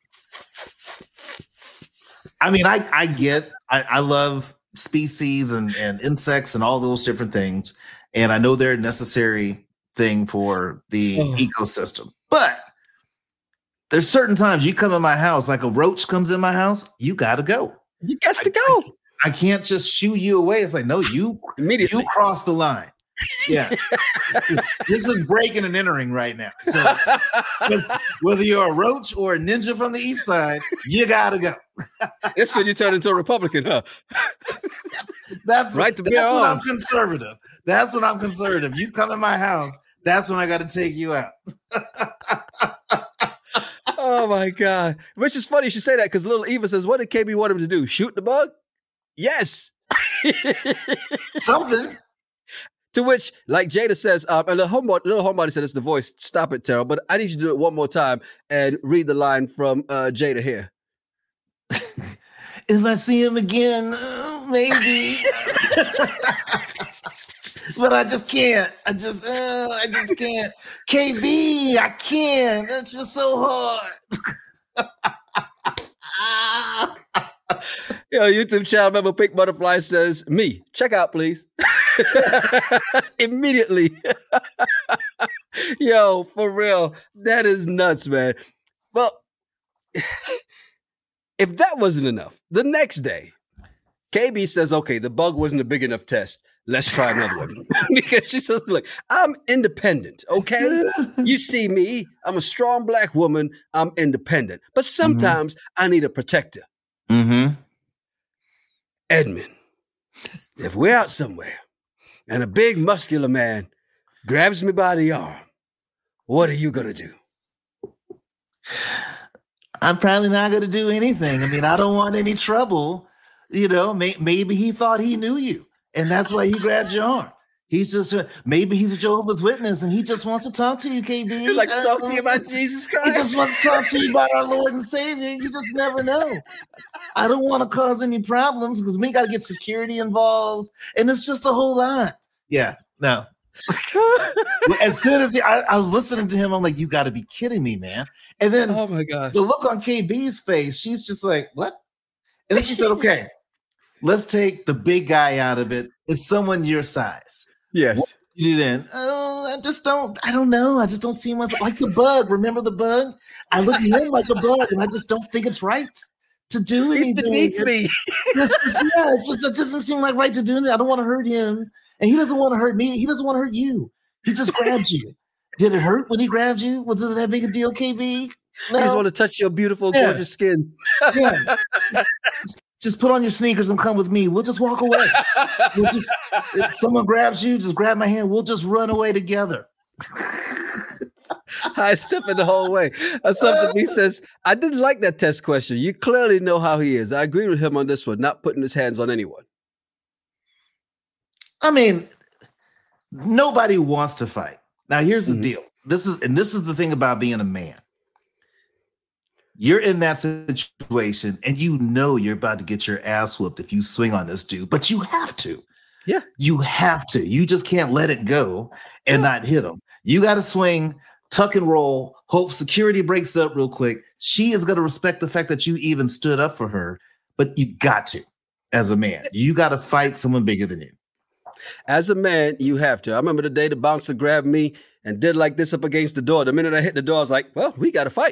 S2: I mean, I, I get. I, I love species and, and insects and all those different things, and I know they're a necessary thing for the oh. ecosystem. But there's certain times you come in my house, like a roach comes in my house, you gotta go.
S1: You got to go.
S2: I, I can't just shoo you away. It's like, no, you immediately you cross the line. Yeah. This is breaking and entering right now. So whether you're a roach or a ninja from the east side, you gotta go.
S1: That's when you turn into a Republican, huh?
S2: That's
S1: right.
S2: To that's when I'm conservative. That's when I'm conservative. You come in my house, that's when I got to take you out.
S1: Oh my God. Which is funny you should say that because little Eva says, what did K B want him to do? Shoot the bug? Yes.
S2: Something.
S1: To which, like Jada says, um, and the homebody, little homebody said it's the voice. Stop it, Terrell. But I need you to do it one more time and read the line from uh, Jada here.
S2: If I see him again, uh, maybe. But I just can't. I just, uh, I just can't. K B, I can't. That's just so hard.
S1: Yo, YouTube channel member Pink Butterfly says, me, check out, please. Immediately. Yo, for real. That is nuts, man. Well, if that wasn't enough, the next day, K B says, okay, the bug wasn't a big enough test. Let's try another one. Because she says, look, I'm independent, okay? You see me, I'm a strong black woman, I'm independent. But sometimes mm-hmm. I need a protector.
S2: Mm-hmm.
S1: Edmund, if we're out somewhere and a big muscular man grabs me by the arm, what are you going to do?
S2: I'm probably not going to do anything. I mean, I don't want any trouble. You know, may, maybe he thought he knew you, and that's why he grabbed your arm. He's just, maybe he's a Jehovah's Witness, and he just wants to talk to you, K B.
S1: He'd like to talk uh, to you about Jesus Christ.
S2: He just wants to talk to you about our Lord and Savior. You just never know. I don't want to cause any problems because we got to get security involved, and it's just a whole lot. Yeah, no. As soon as the, I, I was listening to him, I'm like, you got to be kidding me, man. And then
S1: oh my God,
S2: the look on K B's face, she's just like, what? And then she said, okay, let's take the big guy out of it. It's someone your size.
S1: Yes.
S2: What do you do then? Oh, I just don't, I don't know. I just don't see myself like the bug. Remember the bug? I look at him like a bug, and I just don't think it's right to do anything.
S1: He's beneath me.
S2: It's just, yeah, it's just, it doesn't seem like right to do anything. I don't want to hurt him, and he doesn't want to hurt me. He doesn't want to hurt you. He just grabbed you. Did it hurt when he grabbed you? Was it that big a deal, K B?
S1: No. I just want to touch your beautiful, yeah. gorgeous skin.
S2: Yeah. Just put on your sneakers and come with me. We'll just walk away. We'll just, if someone grabs you, just grab my hand. We'll just run away together.
S1: High stepping the whole way. Uh, something he says, I didn't like that test question. You clearly know how he is. I agree with him on this one, not putting his hands on anyone.
S2: I mean, nobody wants to fight. Now, here's the
S1: Mm-hmm.
S2: deal. This is, and this is the thing about being a man. You're in that situation and you know you're about to get your ass whooped if you swing on this dude, but you have to.
S1: Yeah.
S2: You have to. You just can't let it go and not hit him. You got to swing, tuck and roll, hope security breaks up real quick. She is going to respect the fact that you even stood up for her, but you got to, as a man. You got to fight someone bigger than you.
S1: As a man, you have to. I remember the day the bouncer grabbed me and did like this up against the door. The minute I hit the door, I was like, well, we got to fight.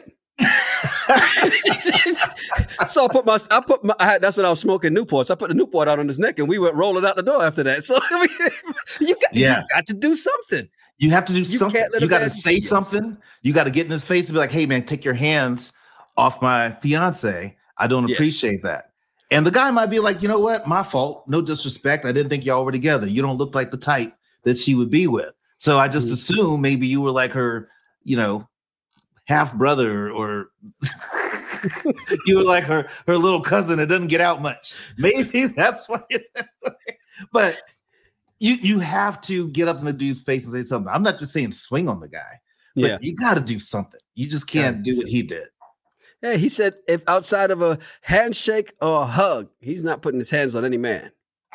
S1: So I put my, I put my, I had, that's when I was smoking Newports. I put the Newport out on his neck and we went rolling out the door after that. So I mean, you, got,
S2: yeah.
S1: you got to do something.
S2: You have to do
S1: You
S2: something.
S1: can't let
S2: You
S1: a
S2: got to
S1: man
S2: say
S1: see it.
S2: something. You got to get in his face and be like, hey, man, take your hands off my fiance. I don't
S1: Yes.
S2: appreciate that. And the guy might be like, you know what? My fault. No disrespect. I didn't think y'all were together. You don't look like the type that she would be with. So I just
S1: Mhm.
S2: assume maybe you were like her, you know, half brother, or you were like her her little cousin that doesn't get out much. Maybe that's why. You're that way. But you you have to get up in the dude's face and say something. I'm not just saying swing on the guy, but
S1: Yeah.
S2: you got to do something. You just can't do what he did.
S1: Yeah, he said if outside of a handshake or a hug, he's not putting his hands on any man.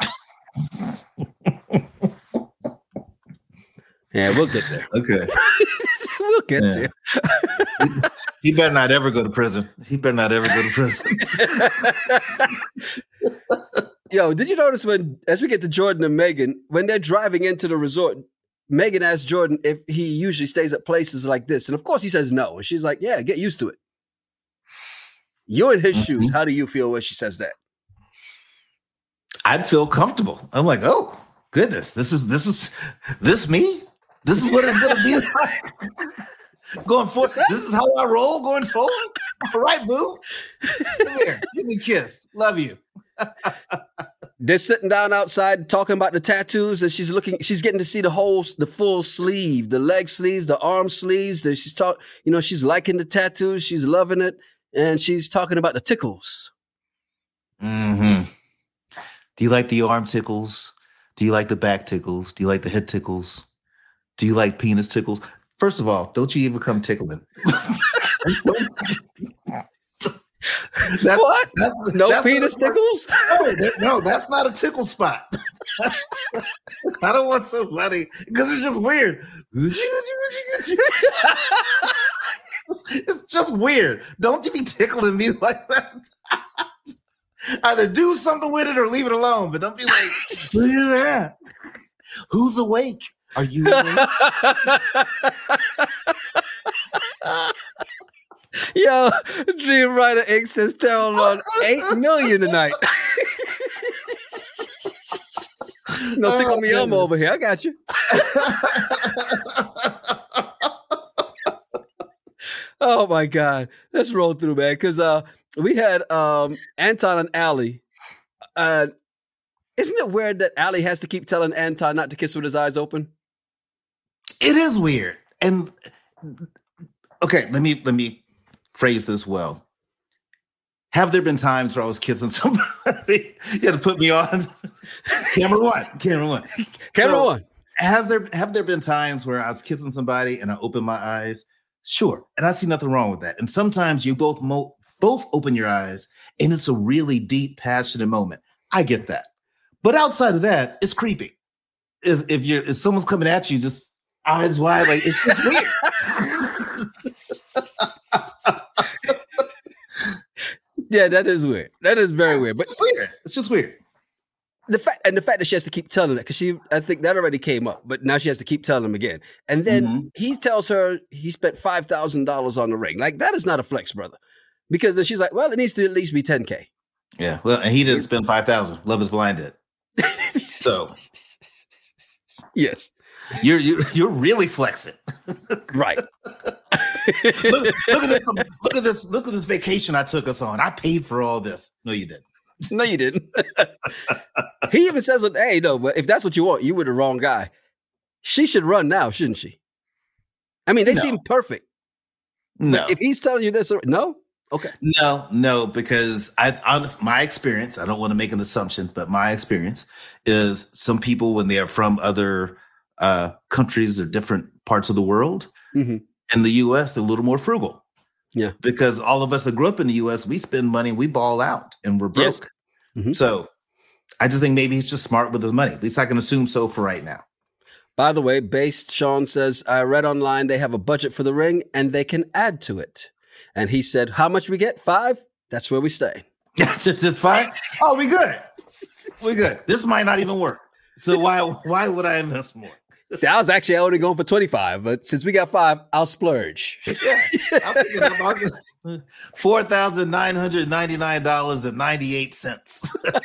S1: Yeah, we'll get there.
S2: Okay.
S1: We'll get
S2: Yeah.
S1: there.
S2: He better not ever go to prison. He better not ever go to prison.
S1: Yo, did you notice when, as we get to Jordan and Megan, when they're driving into the resort, Megan asked Jordan if he usually stays at places like this. And of course he says no. And she's like, yeah, get used to it. You're in his
S2: Mhm.
S1: shoes. How do you feel when she says that?
S2: I'd feel comfortable. I'm like, oh goodness, this is this is this me? This is what it's gonna be like. Going forward. This is how I roll going forward. All right, boo. Come here. Give me a kiss. Love you.
S1: They're sitting down outside talking about the tattoos, and she's looking, she's getting to see the whole, the full sleeve, the leg sleeves, the arm sleeves. And she's talking, you know, she's liking the tattoos, she's loving it, and she's talking about the tickles.
S2: Mm-hmm. Do you like the arm tickles? Do you like the back tickles? Do you like the head tickles? Do you like penis tickles? First of all, don't you even come tickling. That,
S1: What?
S2: That's,
S1: No
S2: that's
S1: penis
S2: not-
S1: tickles?
S2: No, that- no, that's not a tickle spot. I don't want somebody, because it's just weird. It's just weird. Don't you be tickling me like that. Either do something with it or leave it alone, but don't be like, look at that. Who's awake? Are you awake?
S1: Yo, Dream Rider Inc says Terrell on eight million tonight. No, tickle me Elmo over here. I got you. Oh my God. Let's roll through, man. Because uh, we had um, Anton and Allie. Uh, isn't it weird that Allie has to keep telling Anton not to kiss with his eyes open?
S2: It is weird. And okay, let me let me phrase this well. Have there been times where I was kissing somebody? You had to put me on camera one. Camera one.
S1: Camera
S2: So,
S1: one.
S2: Has there have there been times where I was kissing somebody and I opened my eyes? Sure, and I see nothing wrong with that. And sometimes you both mo- both open your eyes, and it's a really deep, passionate moment. I get that, but outside of that, it's creepy. If if you're if someone's coming at you, just eyes wide, like it's just weird.
S1: Yeah, that is weird. That is very weird. But
S2: It's just weird. It's just weird.
S1: the fact and the fact that she has to keep telling it, because she, I think that already came up, but now she has to keep telling him again. And then
S2: Mhm.
S1: he tells her he spent five thousand dollars on the ring. Like, that is not a flex, brother. Because then she's like, well, it needs to at least be ten K.
S2: Yeah, well, and he didn't spend five thousand. Love is Blind did. So
S1: yes,
S2: you're you're you're really flexing.
S1: right.
S2: look, look at this! Look at this! Look at this vacation I took us on. I paid for all this. No, you didn't.
S1: No, you didn't. He even says, hey, no, but if that's what you want, you were the wrong guy. She should run now, shouldn't she? I mean, they
S2: No.
S1: seem perfect.
S2: No.
S1: If he's telling you this, no? Okay.
S2: No, no, because I honest my experience, I don't want to make an assumption, but my experience is some people when they are from other uh, countries or different parts of the world,
S1: mm-hmm.
S2: in the U S, they're a little more frugal.
S1: Yeah.
S2: Because all of us that grew up in the U S, we spend money, we ball out and we're broke.
S1: Yes. Mm-hmm.
S2: So I just think maybe he's just smart with his money. At least I can assume so for right now.
S1: By the way, Based Sean says, I read online they have a budget for the ring and they can add to it. And he said, how much we get? Five? That's where we stay.
S2: That's just, just fine. Oh, we good. We good. This might not even work. So why why would I invest more?
S1: See, I was actually only going for twenty-five, but since we got five, I'll splurge.
S2: Yeah. I'm thinking about four thousand nine hundred ninety-nine dollars and ninety-eight cents.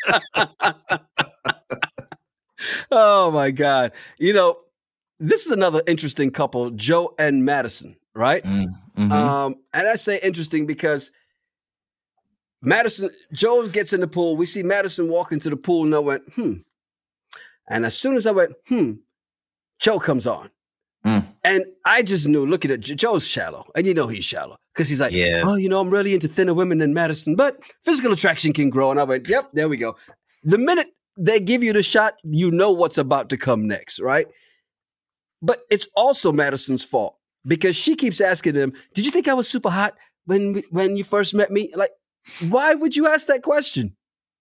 S1: Oh, my God. You know, this is another interesting couple, Joe and Madison, right?
S2: Mm-hmm.
S1: Um, and I say interesting because Madison, Joe gets in the pool. We see Madison walk into the pool and I went, hmm. And as soon as I went, hmm, Joe comes on. Mm. And I just knew, looking at Joe's shallow. And you know he's shallow because he's like, yeah. oh, you know, I'm really into thinner women than Madison, but physical attraction can grow. And I went, yep, there we go. The minute they give you the shot, you know what's about to come next, right? But it's also Madison's fault because she keeps asking him, did you think I was super hot when when you first met me? Like, why would you ask that question?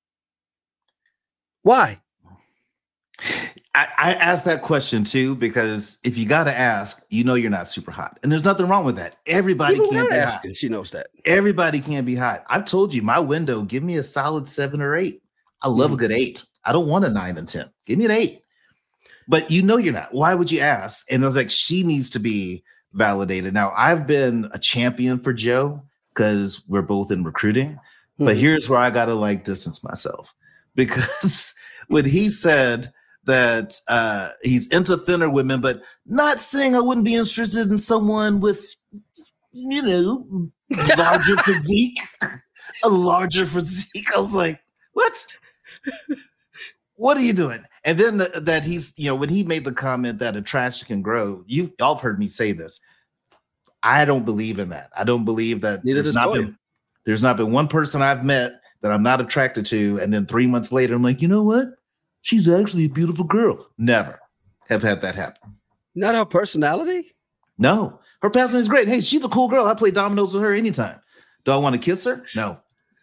S1: Why?
S2: I, I asked that question too, because if you got to ask, you know you're not super hot. And there's nothing wrong with that. Everybody
S1: Even
S2: can't be
S1: asking,
S2: hot.
S1: She knows that.
S2: Everybody can't be hot. I've told you, my window, give me a solid seven or eight. I love mm-hmm. a good eight. I don't want a nine and ten. Give me an eight. But you know you're not. Why would you ask? And I was like, she needs to be validated. Now, I've been a champion for Joe because we're both in recruiting. Mm-hmm. But here's where I got to like distance myself. Because when he said that uh, he's into thinner women, but not saying I wouldn't be interested in someone with, you know, larger physique, a larger physique. I was like, what? What are you doing? And then the, that he's, you know, when he made the comment that attraction can grow, you've all heard me say this. I don't believe in that. I don't believe that.
S1: Neither
S2: there's
S1: does
S2: not
S1: Toya.
S2: been, there's not been one person I've met that I'm not attracted to. And then three months later, I'm like, you know what? She's actually a beautiful girl. Never have had that happen.
S1: Not her personality?
S2: No. Her personality is great. Hey, she's a cool girl. I play dominoes with her anytime. Do I want to kiss her? No.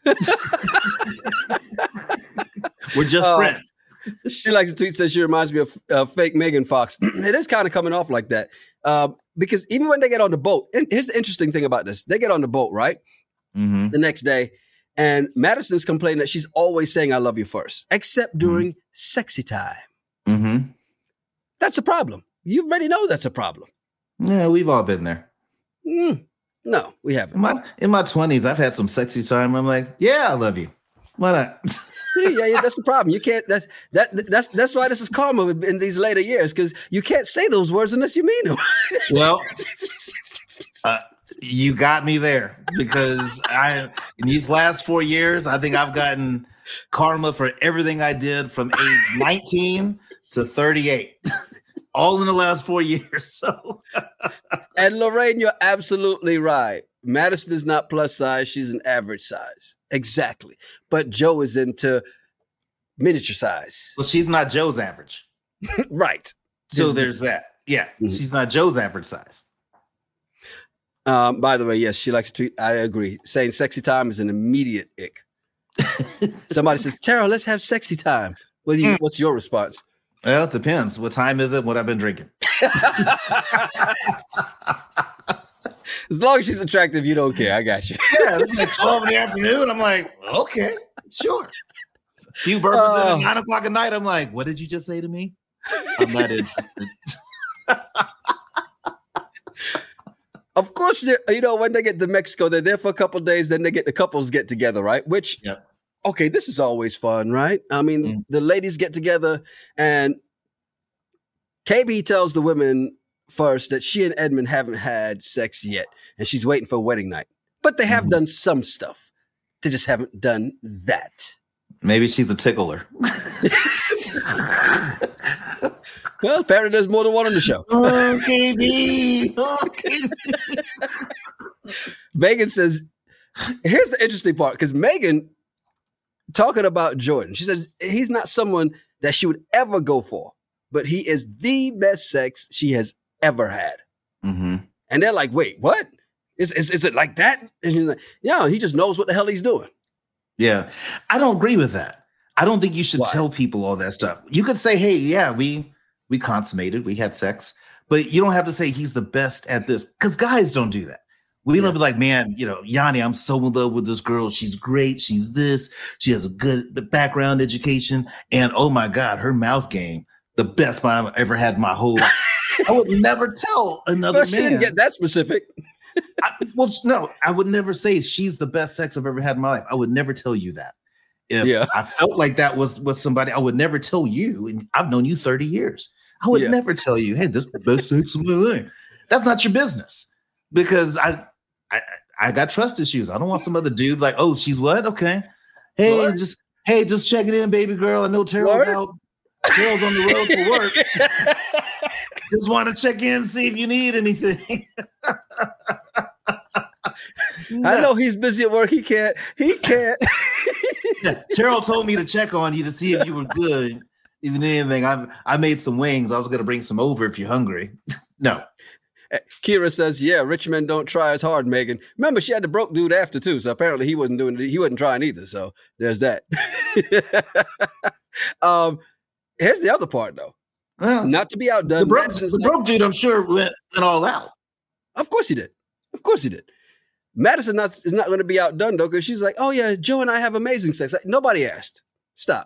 S2: We're just uh, friends.
S1: She likes to tweet, says she reminds me of uh, fake Megan Fox. It is kind of coming off like that. Um, because even when they get on the boat, and here's the interesting thing about this. They get on the boat, right? Mm-hmm. The next day. And Madison's complaining that she's always saying, I love you first, except during mm-hmm. sexy time.
S2: Mm-hmm.
S1: That's a problem. You already know that's a problem.
S2: Yeah, we've all been there.
S1: Mm, no, we haven't.
S2: In my, in my twenties, I've had some sexy time. I'm like, yeah, I love you. Why not?
S1: See, yeah, yeah, that's the problem. You can't. That's that. That's that's why this is karma in these later years, because you can't say those words unless you mean them.
S2: Well, uh, you got me there, because I in these last four years, I think I've gotten karma for everything I did from age nineteen to thirty-eight, all in the last four years. So,
S1: and Lorraine, you're absolutely right. Madison is not plus size. She's an average size. Exactly. But Joe is into miniature size.
S2: Well, she's not Joe's average.
S1: Right.
S2: So there's that. Yeah. Mm-hmm. She's not Joe's average size.
S1: Um, by the way, yes, she likes to tweet. I agree. Saying sexy time is an immediate ick. Somebody says, Tara, let's have sexy time. What do you, what's your response?
S2: Well, it depends. What time is it? What I've been drinking.
S1: As long as she's attractive, you don't care. I got you.
S2: Yeah, it's like twelve in the afternoon. I'm like, okay, sure. Few bourbons uh, at nine o'clock at night. I'm like, what did you just say to me? I'm not interested.
S1: Of course, you know, when they get to Mexico, they're there for a couple of days. Then they get the couples get together, right? Which, yep. Okay, this is always fun, right? I mean, mm. the ladies get together, and K B tells the women first that she and Edmund haven't had sex yet, and she's waiting for a wedding night. But they have mm-hmm. done some stuff. They just haven't done that.
S2: Maybe she's a tickler.
S1: Well, apparently there's more than one on the show.
S2: Oh, K B. Oh, K B.
S1: Megan says, here's the interesting part, because Megan, talking about Jordan, she said he's not someone that she would ever go for, but he is the best sex she has ever had.
S2: Mm-hmm.
S1: And they're like, wait, what? Is, is, is it like that? And he's like, yeah, he just knows what the hell he's doing.
S2: Yeah. I don't agree with that. I don't think you should
S1: Why?
S2: tell people all that stuff. You could say, hey, yeah, we we consummated, we had sex, but you don't have to say he's the best at this, because guys don't do that. We yeah. don't be like, man, you know, Yanni, I'm so in love with this girl. She's great. She's this. She has a good background education. And oh my God, her mouth game, the best one I've ever had in my whole life. I would never tell another
S1: well,
S2: man.
S1: She didn't get that specific.
S2: I, well, no, I would never say she's the best sex I've ever had in my life. I would never tell you that. If
S1: yeah.
S2: I felt like that was with somebody, I would never tell you. And I've known you thirty years. I would yeah. never tell you, hey, this is the best sex of my life. That's not your business, because I, I, I got trust issues. I don't want some other dude like, oh, she's what? Okay. Hey, what? just hey, just checking in, baby girl. I know Terrell's what? out. Terrell's on the road for work. Just want to check in and see if you need anything.
S1: No. I know he's busy at work. He can't. He can't.
S2: Yeah, Terrell told me to check on you to see if you were good. Even anything, I I made some wings. I was going to bring some over if you're hungry. No.
S1: Kira says, "Yeah, rich men don't try as hard." Megan, remember she had the broke dude after too, so apparently he wasn't doing. He wasn't trying either. So there's that. um, here's the other part though. Well, not to be outdone.
S2: The broke, the broke dude, I'm sure, went, went all out.
S1: Of course he did. Of course he did. Madison not, is not going to be outdone, though, because she's like, oh, yeah, Joe and I have amazing sex. Like, nobody asked. Stop.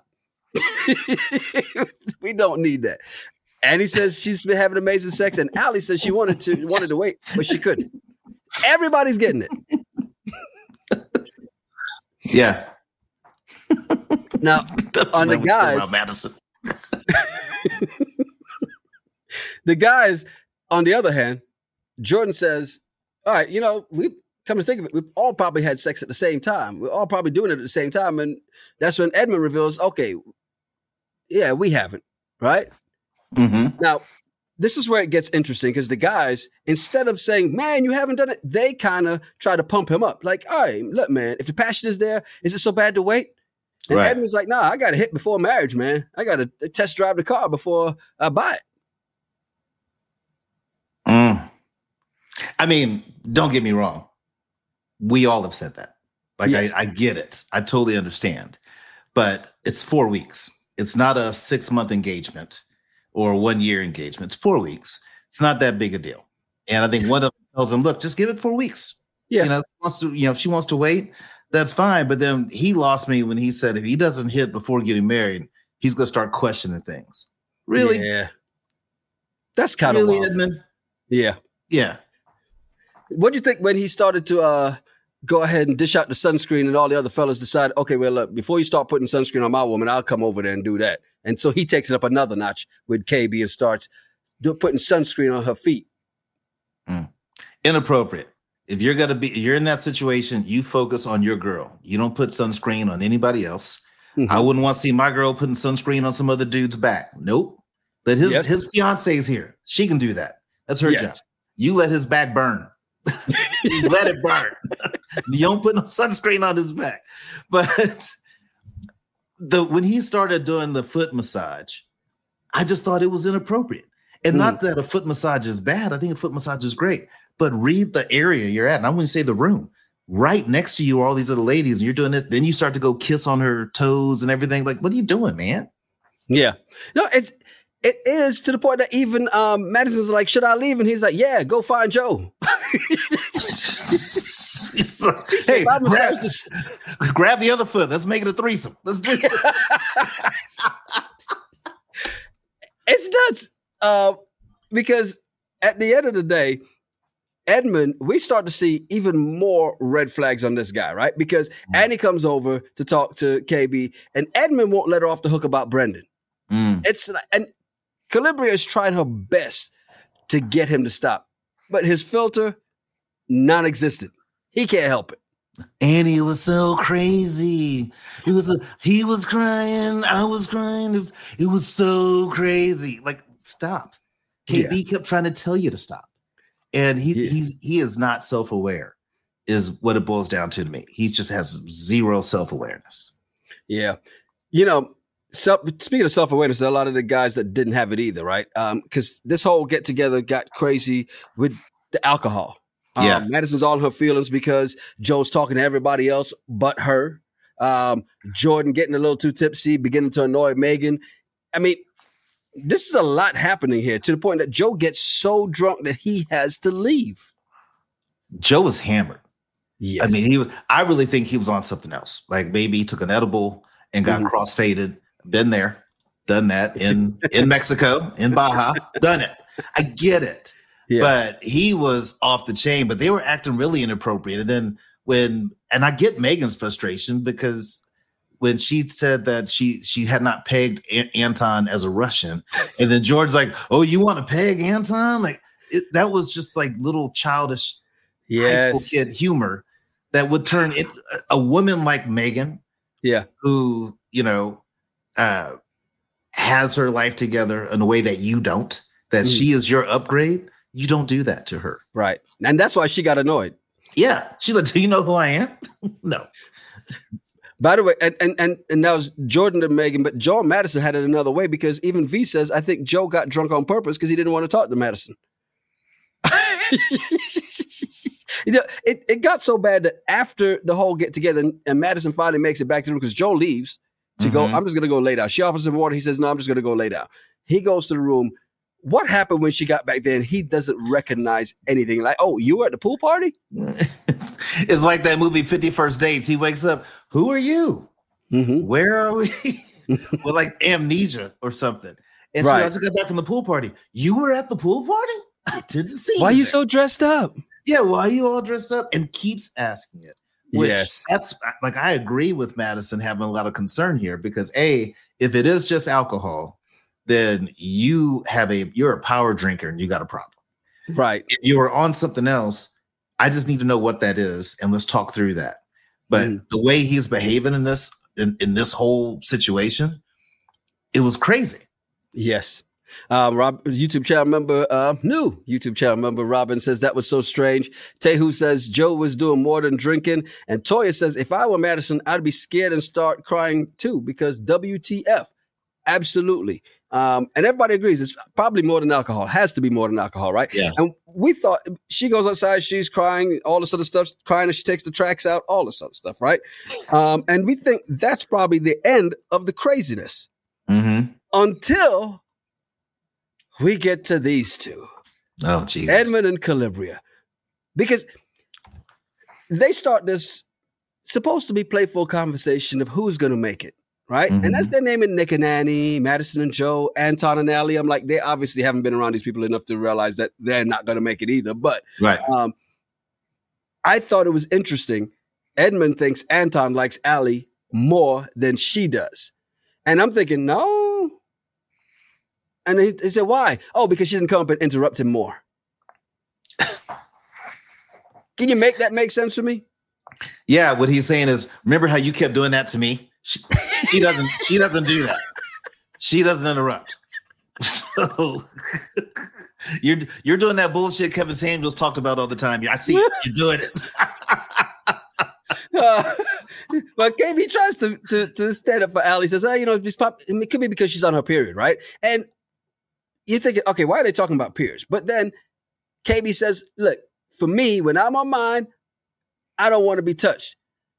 S1: We don't need that. Annie says she's been having amazing sex, and Allie says she wanted to wanted to wait, but she couldn't. Everybody's getting it.
S2: Yeah.
S1: Now, on the guys,
S2: about Madison.
S1: The guys, on the other hand, Jordan says, all right, you know, we come to think of it, we've all probably had sex at the same time. We're all probably doing it at the same time. And that's when Edmund reveals, okay, yeah, we haven't, right?
S2: Mm-hmm.
S1: Now, this is where it gets interesting, because the guys, instead of saying, man, you haven't done it, they kind of try to pump him up. Like, all right, look, man, if the passion is there, is it so bad to wait? And right. Edmund's like, nah, I got to hit before marriage, man. I got to test drive the car before I buy it.
S2: Mm. I mean, don't get me wrong. We all have said that. Like, yes. I, I get it. I totally understand. But it's four weeks. It's not a six-month engagement or a one-year engagement. It's four weeks. It's not that big a deal. And I think one of them tells him, look, just give it four weeks.
S1: Yeah.
S2: You know, if she wants to, you know, if she wants to wait, that's fine. But then he lost me when he said if he doesn't hit before getting married, he's going to start questioning things. Really?
S1: Yeah. That's kind
S2: really,
S1: of wild.
S2: Edmund?
S1: Yeah.
S2: Yeah.
S1: What do you think when he started to uh, go ahead and dish out the sunscreen and all the other fellas decided, okay, well, look, before you start putting sunscreen on my woman, I'll come over there and do that. And so he takes it up another notch with K B and starts do, putting sunscreen on her feet.
S2: Mm. Inappropriate. If you're going to be, you're in that situation, you focus on your girl. You don't put sunscreen on anybody else. Mm-hmm. I wouldn't want to see my girl putting sunscreen on some other dude's back. Nope. But his, yes. his fiance is here. She can do that. That's her yes. job. You let his back burn. You let it burn. You don't put no sunscreen on his back. But the when he started doing the foot massage, I just thought it was inappropriate. And mm. not that a foot massage is bad. I think a foot massage is great. But read the area you're at. And I'm going to say the room. Right next to you are all these other ladies. And you're doing this. Then you start to go kiss on her toes and everything. Like, what are you doing, man? Yeah.
S1: No, it's it is to the point that even um, Madison's like, should I leave? And he's like, yeah, go find Joe.
S2: Like, hey, grab, this. grab the other foot. Let's make it a threesome. Let's do it.
S1: It's nuts. Uh, because at the end of the day, Edmund, we start to see even more red flags on this guy, right? Because mm. Annie comes over to talk to K B, and Edmund won't let her off the hook about Brendan.
S2: Mm.
S1: It's and Calibria is trying her best to get him to stop, but his filter, non-existent. He can't help it.
S2: Annie was so crazy. It was a, he was crying, I was crying. It was, it was so crazy. Like, stop. K B yeah. kept trying to tell you to stop. And he yeah. he's he is not self-aware, is what it boils down to to me. He just has zero self-awareness.
S1: Yeah. You know, self, speaking of self-awareness, there are a lot of the guys that didn't have it either, right? Because um, this whole get-together got crazy with the alcohol.
S2: Yeah.
S1: Um, Madison's all in her feelings because Joe's talking to everybody else but her. Um, Jordan getting a little too tipsy, beginning to annoy Megan. I mean, this is a lot happening here to the point that Joe gets so drunk that he has to leave.
S2: Joe was hammered.
S1: Yes.
S2: I mean, he was, I really think he was on something else. Like maybe he took an edible and got mm-hmm. cross-faded. Been there, done that in, in Mexico, in Baja, done it. I get it. Yeah. But he was off the chain, but they were acting really inappropriate. And then when, and I get Megan's frustration because when she said that she she had not pegged a- Anton as a Russian, and then George's like, "Oh, you want to peg Anton?" Like it, that was just like little childish
S1: yes.
S2: high school kid humor that would turn it a woman like Megan,
S1: yeah,
S2: who you know uh, has her life together in a way that you don't. That mm. she is your upgrade. You don't do that to her,
S1: right? And that's why she got annoyed.
S2: Yeah, she's like, "Do you know who I am?" No.
S1: By the way, and, and and and that was Jordan and Megan, but Joe and Madison had it another way because even V says, I think Joe got drunk on purpose because he didn't want to talk to Madison. You know, it, it got so bad that after the whole get together and, and Madison finally makes it back to the room because Joe leaves to mm-hmm. go, I'm just going to go lay down. She offers him water. He says, no, I'm just going to go lay down. He goes to the room. What happened when she got back there and he doesn't recognize anything? Like, oh, you were at the pool party?
S2: It's like that movie fifty-first Dates. He wakes up. Who are you?
S1: Mm-hmm.
S2: Where are we? With like amnesia or something. And
S1: right.
S2: so I just got back from the pool party. You were at the pool party? I didn't see
S1: Why
S2: you
S1: are you
S2: there.
S1: so dressed up?
S2: Yeah, why are you all dressed up? And keeps asking it. Which
S1: yes.
S2: That's like, I agree with Madison having a lot of concern here because A, if it is just alcohol, then you have a, you're a power drinker and you got a problem.
S1: Right.
S2: If you are on something else, I just need to know what that is and let's talk through that. But mm. the way he's behaving in this, in, in this whole situation, it was crazy.
S1: Yes. Um, Rob, YouTube channel member, uh, new YouTube channel member Robin says that was so strange. Tehu says Joe was doing more than drinking. And Toya says, if I were Madison, I'd be scared and start crying too because W T F. Absolutely. Um, and everybody agrees it's probably more than alcohol. Has to be more than alcohol, right?
S2: Yeah.
S1: And we thought she goes outside, she's crying, all this other stuff, crying, and she takes the tracks out, all this other stuff, right? Um, and we think that's probably the end of the craziness
S2: mm-hmm.
S1: until we get to these two.
S2: Oh, geez.
S1: Edmund and Calibria. Because they start this supposed to be playful conversation of who's going to make it. Right. Mm-hmm. And as they're naming Nick and Annie, Madison and Joe, Anton and Allie, I'm like, they obviously haven't been around these people enough to realize that they're not going to make it either. But
S2: right.
S1: um, I thought it was interesting. Edmund thinks Anton likes Allie more than she does. And I'm thinking, no. And he, he said, why? Oh, because she didn't come up and interrupt him more. Can you make that make sense for me?
S2: Yeah. What he's saying is, remember how you kept doing that to me? She, she doesn't. She doesn't do that. She doesn't interrupt. So you're you're doing that bullshit Kevin Samuels talked about all the time. I see it. You're doing it.
S1: uh, but K B tries to, to to stand up for Allie. He says, "Oh, you know, it's pop- it could be because she's on her period, right?" And you're thinking, okay, why are they talking about periods? But then K B says, "Look, for me, when I'm on mine, I don't want to be touched."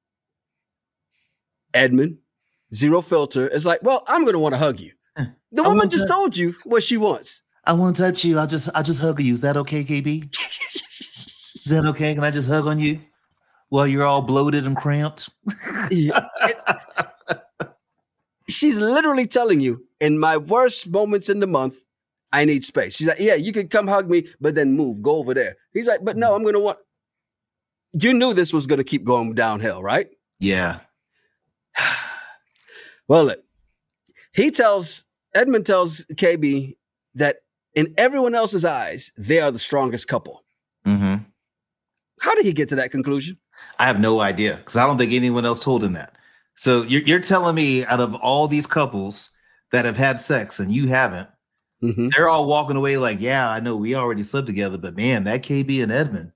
S1: Edmund, zero filter, is like, well, I'm going to want to hug you. The I woman just to- told you what she wants.
S2: I won't touch you. I'll just, I'll just hug you. Is that okay, K B? Is that okay? Can I just hug on you while you're all bloated and cramped?
S1: Yeah. It, she's literally telling you, in my worst moments in the month, I need space. She's like, yeah, you can come hug me, but then move, go over there. He's like, but no, I'm going to want. You knew this was going to keep going downhill, right?
S2: Yeah.
S1: Well, look, he tells, Edmund tells K B that in everyone else's eyes, they are the strongest couple.
S2: Mm-hmm.
S1: How did he get to that conclusion?
S2: I have no idea because I don't think anyone else told him that. So you're, you're telling me out of all these couples that have had sex and you haven't, Mm-hmm. They're all walking away like, yeah, I know we already slept together, but man, that K B and Edmund.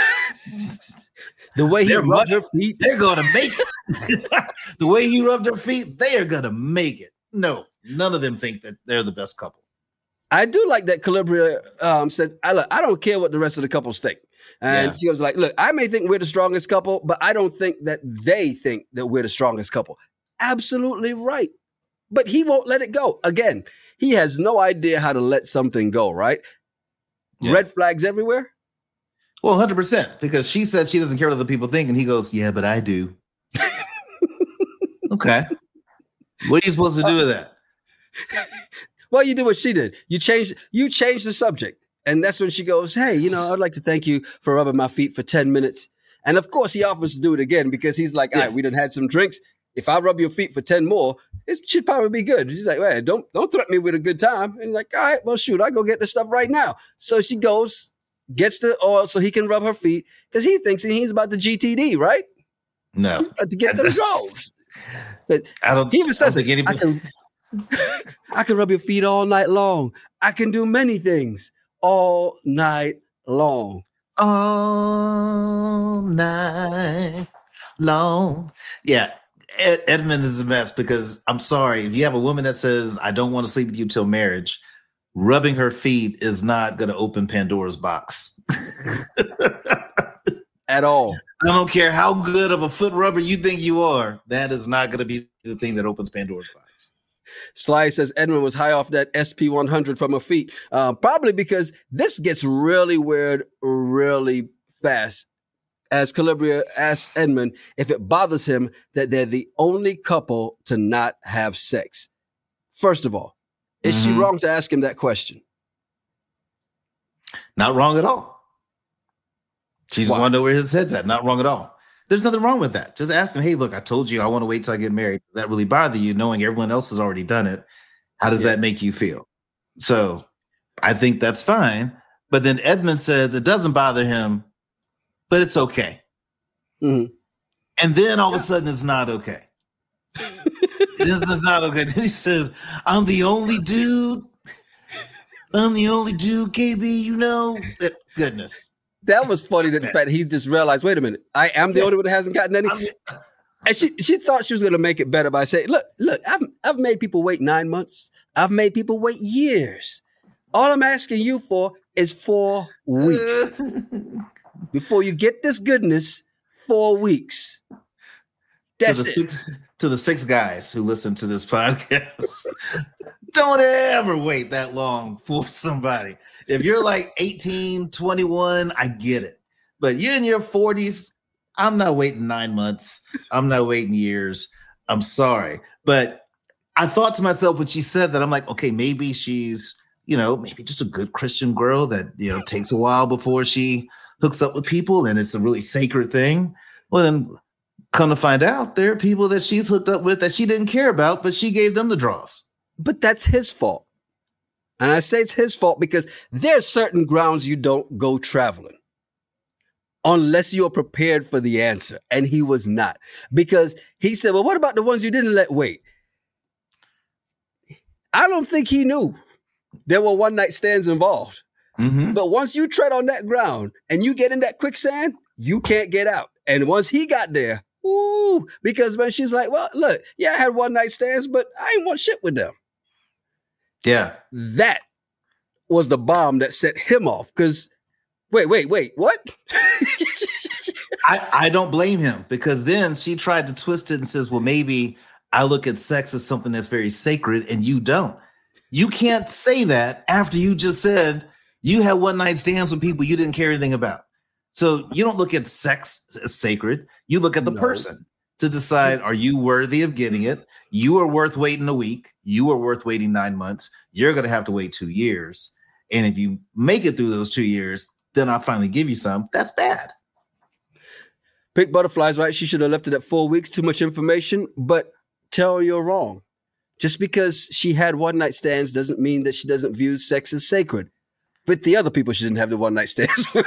S1: The way he
S2: they're
S1: rubbed
S2: much,
S1: her feet.
S2: They're going to make it. The way he rubbed her feet, they are going to make it. No, none of them think that they're the best couple.
S1: I do like that Calabria um, said, I, look, I don't care what the rest of the couples think. And yeah. she was like, look, I may think we're the strongest couple, but I don't think that they think that we're the strongest couple. Absolutely right. But he won't let it go. Again, he has no idea how to let something go, right? Yeah. Red flags everywhere?
S2: Well, one hundred percent. Because she said she doesn't care what other people think. And he goes, yeah, but I do. Okay. What are you supposed to do with that?
S1: Well, you do what she did. You changed, you changed the subject. And that's when she goes, hey, you know, I'd like to thank you for rubbing my feet for ten minutes. And of course, he offers to do it again because he's like, yeah. all right, we done had some drinks. If I rub your feet for ten more, it should probably be good. She's like, well, don't, don't threaten me with a good time. And like, all right, well, shoot, I go get the stuff right now. So she goes, gets the oil so he can rub her feet because he thinks he's about the G T D, right?
S2: No.
S1: He's about to get them draws.
S2: I don't,
S1: he even says,
S2: I, anybody-
S1: I, can, I can rub your feet all night long. I can do many things all night long.
S2: All night long. Yeah. Ed- Edmund is a mess because I'm sorry. If you have a woman that says, I don't want to sleep with you till marriage, rubbing her feet is not going to open Pandora's box.
S1: At all.
S2: I don't care how good of a foot rubber you think you are. That is not going to be the thing that opens Pandora's box.
S1: Sly says Edmund was high off that S P one hundred from her feet. Uh, probably because this gets really weird really fast. As Calabria asks Edmund if it bothers him that they're the only couple to not have sex. First of all, is mm-hmm. she wrong to ask him that question?
S2: Not wrong at all. She just want to know where his head's at. Not wrong at all. There's nothing wrong with that. Just ask him, hey, look, I told you I want to wait till I get married. Does that really bother you knowing everyone else has already done it? How does yeah. that make you feel? So I think that's fine. But then Edmund says it doesn't bother him, but it's okay.
S1: Mm-hmm.
S2: And then all yeah. of a sudden it's not okay. This is not okay. Then he says, I'm the only dude. I'm the only dude, K B, you know. Goodness.
S1: That was funny that the fact that he's just realized, wait a minute, I am the yeah. only one that hasn't gotten any. And she she thought she was going to make it better by saying, look, look, I've, I've made people wait nine months. I've made people wait years. All I'm asking you for is four weeks. Before you get this goodness, four weeks. That's
S2: to the,
S1: it.
S2: Six, to the six guys who listen to this podcast, don't ever wait that long for somebody. If you're like eighteen, twenty-one, I get it. But you're in your forties, I'm not waiting nine months. I'm not waiting years. I'm sorry. But I thought to myself when she said that, I'm like, okay, maybe she's, you know, maybe just a good Christian girl that, you know, takes a while before she hooks up with people and it's a really sacred thing. Well, then come to find out, there are people that she's hooked up with that she didn't care about, but she gave them the draws.
S1: But that's his fault. And I say it's his fault because there's certain grounds you don't go traveling unless you're prepared for the answer. And he was not, because he said, well, what about the ones you didn't let wait? I don't think he knew there were one night stands involved.
S2: Mm-hmm.
S1: But once you tread on that ground and you get in that quicksand, you can't get out. And once he got there, ooh, because when she's like, well, look, yeah, I had one night stands, but I ain't want shit with them.
S2: Yeah.
S1: That was the bomb that set him off. Because, wait, wait, wait, what?
S2: I, I don't blame him, because then she tried to twist it and says, well, maybe I look at sex as something that's very sacred and you don't. You can't say that after you just said you had one night stands with people you didn't care anything about. So you don't look at sex as sacred. You look at the no. person to decide, are you worthy of getting it? You are worth waiting a week. You are worth waiting nine months. You're going to have to wait two years. And if you make it through those two years, then I'll finally give you some. That's bad.
S1: Pink Butterflies, right? She should have left it at four weeks. Too much information, but tell her you're wrong. Just because she had one night stands doesn't mean that she doesn't view sex as sacred. But the other people she didn't have the one night stands with.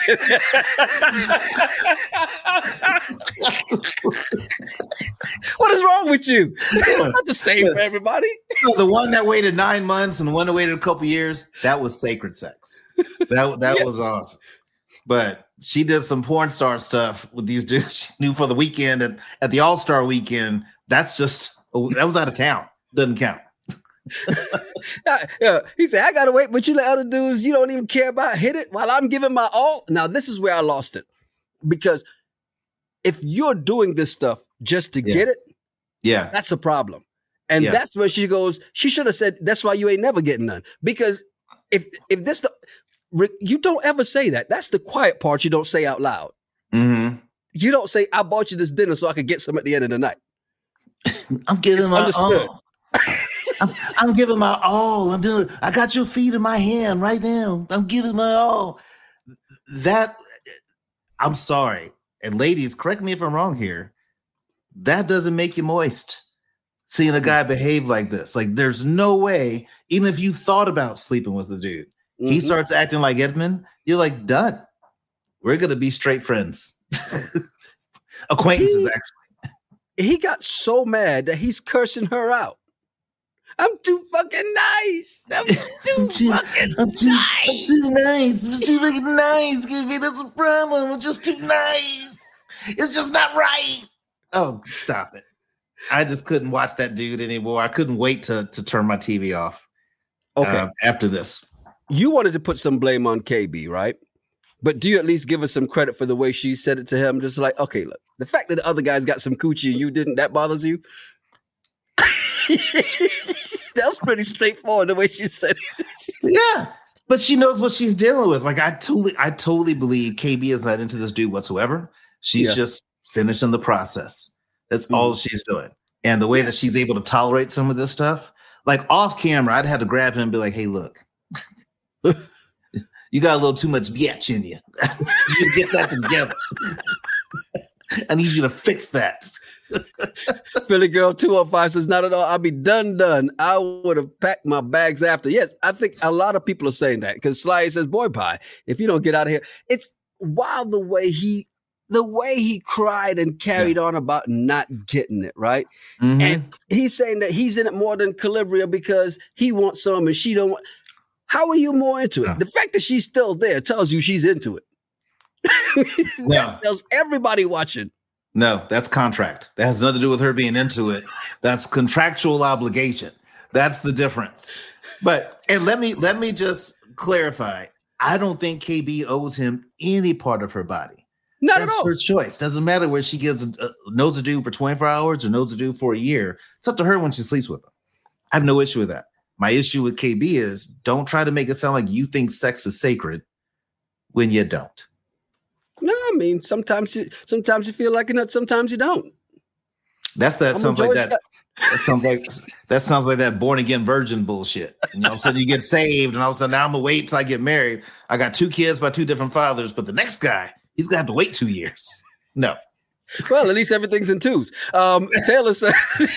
S1: What is wrong with you? It's not the same for everybody.
S2: So the one that waited nine months and the one that waited a couple years, that was sacred sex. That that yes. was awesome. But she did some porn star stuff with these dudes she knew for the weekend at, at the All-Star weekend. That's just that was out of town. Doesn't count.
S1: yeah, he said, I gotta wait, but you let other dudes you don't even care about hit it while I'm giving my all. Now, this is where I lost it. Because if you're doing this stuff just to
S2: yeah.
S1: get it,
S2: yeah,
S1: that's a problem. And yeah. that's where she goes, she should have said, that's why you ain't never getting none. Because if if this, the, Rick, you don't ever say that. That's the quiet part you don't say out loud.
S2: Mm-hmm.
S1: You don't say, I bought you this dinner so I could get some at the end of the night.
S2: I'm giving
S1: it's
S2: my
S1: understood.
S2: all. I'm, I'm giving my all. I'm doing. I got your feet in my hand right now. I'm giving my all. That, I'm sorry. And ladies, correct me if I'm wrong here. That doesn't make you moist. Seeing a guy behave like this. Like, there's no way, even if you thought about sleeping with the dude, mm-hmm. he starts acting like Edmund, you're like, done. We're going to be straight friends. Acquaintances,
S1: he,
S2: actually.
S1: He got so mad that he's cursing her out. I'm too fucking nice. I'm too,
S2: I'm too
S1: fucking
S2: I'm too,
S1: nice.
S2: I'm too nice. I'm too fucking nice. Give me that's a problem. I'm just too nice. It's just not right. Oh, stop it. I just couldn't watch that dude anymore. I couldn't wait to, to turn my T V off.
S1: Okay.
S2: Uh, after this.
S1: You wanted to put some blame on K B, right? But do you at least give her some credit for the way she said it to him? Just like, okay, look, the fact that the other guys got some coochie and you didn't, that bothers you? That was pretty straightforward the way she said it.
S2: Yeah. But she knows what she's dealing with. Like, I totally, I totally believe K B is not into this dude whatsoever. She's yeah. just finishing the process. That's mm-hmm. all she's doing. And the way that she's able to tolerate some of this stuff, like off camera, I'd have to grab him and be like, hey, look, you got a little too much bitch in you. I need you to get that together. I need you to fix that.
S1: Philly Girl two oh five says, not at all. I'll be done, done. I would have packed my bags after. Yes, I think a lot of people are saying that because Sly says, boy pie, if you don't get out of here. It's wild the way he, the way he cried and carried yeah. on about not getting it, right?
S2: Mm-hmm.
S1: And he's saying that he's in it more than Calibria because he wants some and she don't want. How are you more into it?
S2: No.
S1: The fact that she's still there tells you she's into it. That
S2: no.
S1: tells everybody watching.
S2: No, that's contract. That has nothing to do with her being into it. That's contractual obligation. That's the difference. But and let me let me just clarify. I don't think K B owes him any part of her body.
S1: Not
S2: That's
S1: at all.
S2: Her choice. Doesn't matter where she gives uh, knows a dude for twenty-four hours or knows a dude for a year. It's up to her when she sleeps with him. I have no issue with that. My issue with K B is don't try to make it sound like you think sex is sacred when you don't.
S1: No, I mean sometimes you sometimes you feel like it, sometimes you don't.
S2: That's that
S1: I'm
S2: sounds like that.
S1: Got-
S2: That sounds like that sounds like that born again virgin bullshit. You know, all of a sudden you get saved, and all of a sudden now I'm gonna wait till I get married. I got two kids by two different fathers, but the next guy he's gonna have to wait two years. No.
S1: Well, at least everything's in twos. Um, Taylor says,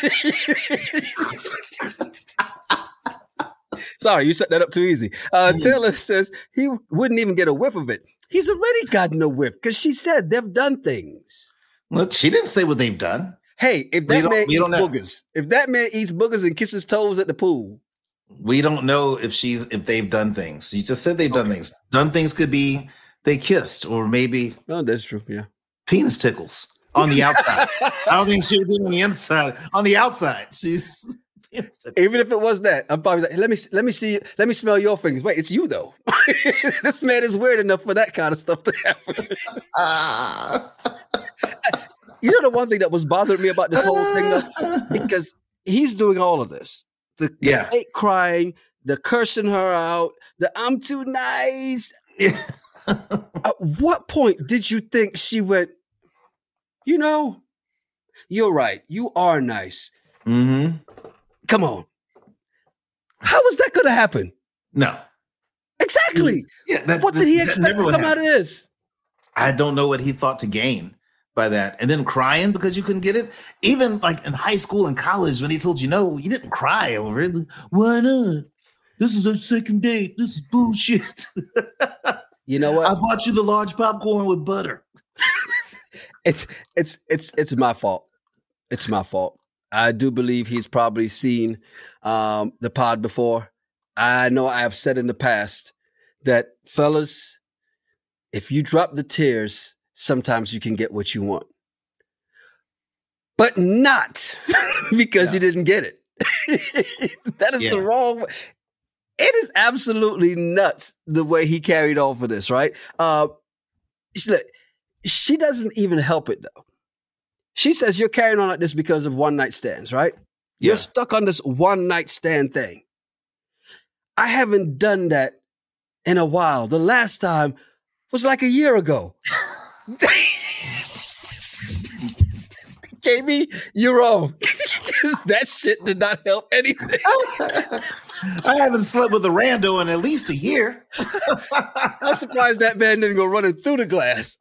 S1: sorry, you set that up too easy. Uh, Taylor says he wouldn't even get a whiff of it. He's already gotten a whiff because she said they've done things.
S2: Well, she didn't say what they've done.
S1: Hey, if that man eats
S2: know.
S1: boogers, if that man eats boogers and kisses toes at the pool,
S2: we don't know if she's if they've done things. You just said they've okay. done things. Done things could be they kissed or maybe.
S1: Oh, that's true. Yeah,
S2: penis tickles on the outside. I don't think she would do it on the inside. On the outside, she's.
S1: Even if it was that, I'm probably like, let me let me see, let me smell your fingers. Wait, it's you though. This man is weird enough for that kind of stuff to happen. Uh. You know the one thing that was bothering me about this whole thing though, because he's doing all of this, the, the
S2: yeah.
S1: fake crying, the cursing her out, the I'm too nice.
S2: Yeah.
S1: At what point did you think she went? You know, you're right. You are nice.
S2: Mm-hmm.
S1: Come on. How was that going to happen?
S2: No.
S1: Exactly.
S2: Yeah, that,
S1: what did he expect to come
S2: happen.
S1: out of this?
S2: I don't know what he thought to gain by that. And then crying because you couldn't get it. Even like in high school and college, when he told you no, you didn't cry over it. Why not? This is our second date. This is bullshit.
S1: You know what?
S2: I bought you the large popcorn with butter.
S1: It's it's it's it's my fault. It's my fault. I do believe he's probably seen um, the pod before. I know I have said in the past that, fellas, if you drop the tears, sometimes you can get what you want. But not because yeah. you didn't get it. That is yeah. the wrong way. It is absolutely nuts the way he carried on for this, right? Uh, she, she doesn't even help it, though. She says you're carrying on like this because of one night stands, right? Yeah. You're stuck on this one night stand thing. I haven't done that in a while. The last time was like a year ago. K B, you're wrong. That shit did not help anything.
S2: I haven't slept with a rando in at least a year.
S1: I'm surprised that man didn't go running through the glass.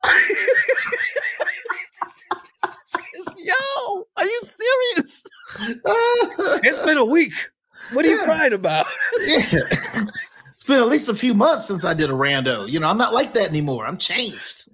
S1: Yo, are you serious? It's been a week. What are yeah. you crying about?
S2: Yeah. It's been at least a few months since I did a rando. You know, I'm not like that anymore. I'm changed.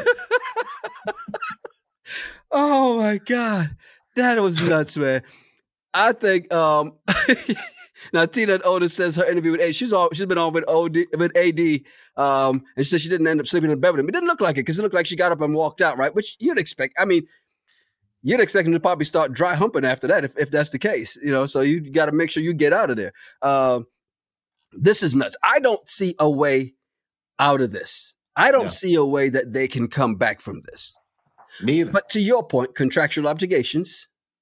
S1: Oh my God. That was nuts, man. I think um now Tina Otis says her interview with A. She's all she's been on with O D with A D. Um, and she said she didn't end up sleeping in bed with him. It didn't look like it because it looked like she got up and walked out, right? Which you'd expect. I mean, you'd expect him to probably start dry humping after that if, if that's the case, you know. So you got to make sure you get out of there. Um, this is nuts. I don't see a way out of this. I don't yeah. see a way that they can come back from this.
S2: Me either.
S1: But to your point, contractual obligations.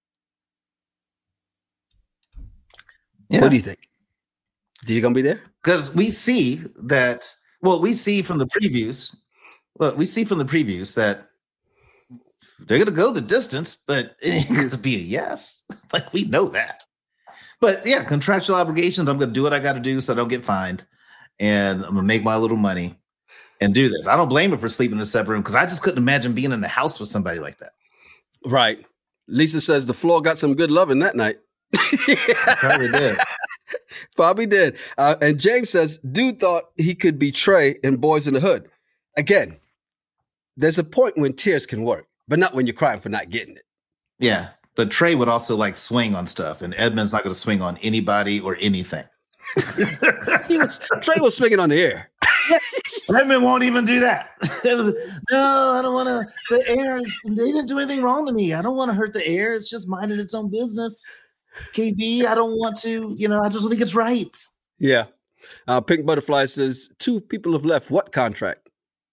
S1: Yeah. What do you think? Are you gonna be there?
S2: Because we see that. Well, we see from the previews. Well, we see from the previews that they're gonna go the distance, but it ain't gonna be a yes. Like we know that. But yeah, contractual obligations. I'm gonna do what I got to do so I don't get fined, and I'm gonna make my little money and do this. I don't blame her for sleeping in a separate room because I just couldn't imagine being in the house with somebody like that.
S1: Right. Lisa says the floor got some good loving that night.
S2: Probably did.
S1: Probably did. Uh, and James says, dude thought he could be Trey in Boys in the Hood. Again, there's a point when tears can work, but not when you're crying for not getting it.
S2: Yeah. But Trey would also like swing on stuff, and Edmund's not going to swing on anybody or anything.
S1: he was Trey was swinging on the air.
S2: Edmund won't even do that. It was, no, I don't want to. The air, is, they didn't do anything wrong to me. I don't want to hurt the air. It's just minding its own business. K B, I don't want to, you know, I just don't think it's right.
S1: Yeah. Uh, Pink Butterfly says, two people have left. What contract?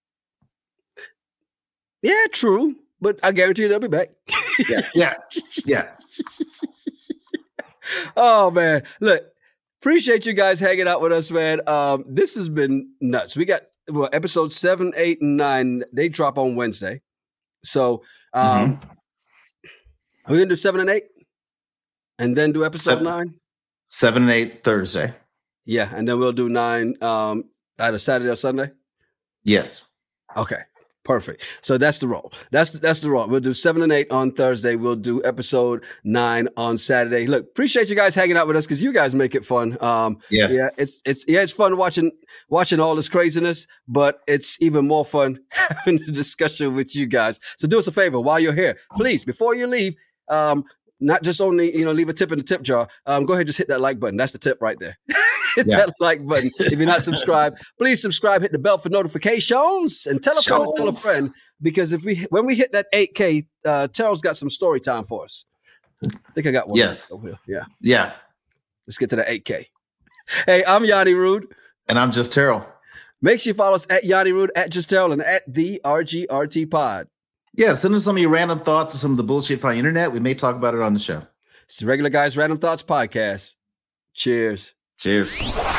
S1: Yeah, true. But I guarantee you they'll be back.
S2: yeah. Yeah. Yeah.
S1: Oh, man. Look, appreciate you guys hanging out with us, man. Um, this has been nuts. We got well, episodes seven, eight, and nine. They drop on Wednesday. So um, mm-hmm. are we going to do seven and eight? And then do episode seven, nine?
S2: Seven and eight Thursday.
S1: Yeah, and then we'll do nine um, either Saturday or Sunday?
S2: Yes.
S1: Okay, perfect. So that's the roll. That's that's the roll. We'll do seven and eight on Thursday. We'll do episode nine on Saturday. Look, appreciate you guys hanging out with us because you guys make it fun. Um,
S2: yeah,
S1: yeah, it's it's yeah, it's fun watching watching all this craziness, but it's even more fun having the discussion with you guys. So do us a favor while you're here, please, before you leave. Um, Not just only, you know, leave a tip in the tip jar. Um, go ahead, just hit that like button. That's the tip right there. Hit yeah. that like button. If you're not subscribed, please subscribe. Hit the bell for notifications and tell a friend, tell a friend. Because if we when we hit that eight K, uh, Terrell's got some story time for us. I think I got one.
S2: Yes.
S1: Yeah.
S2: Yeah.
S1: Let's get to the eight K. Hey, I'm Yanni Rude.
S2: And I'm Just Terrell.
S1: Make sure you follow us at Yanni Rude, at Just Terrell, and at the R G R T Pod.
S2: Yeah, send us some of your random thoughts or some of the bullshit from the internet. We may talk about it on the show.
S1: It's the Regular Guys Random Thoughts Podcast. Cheers.
S2: Cheers.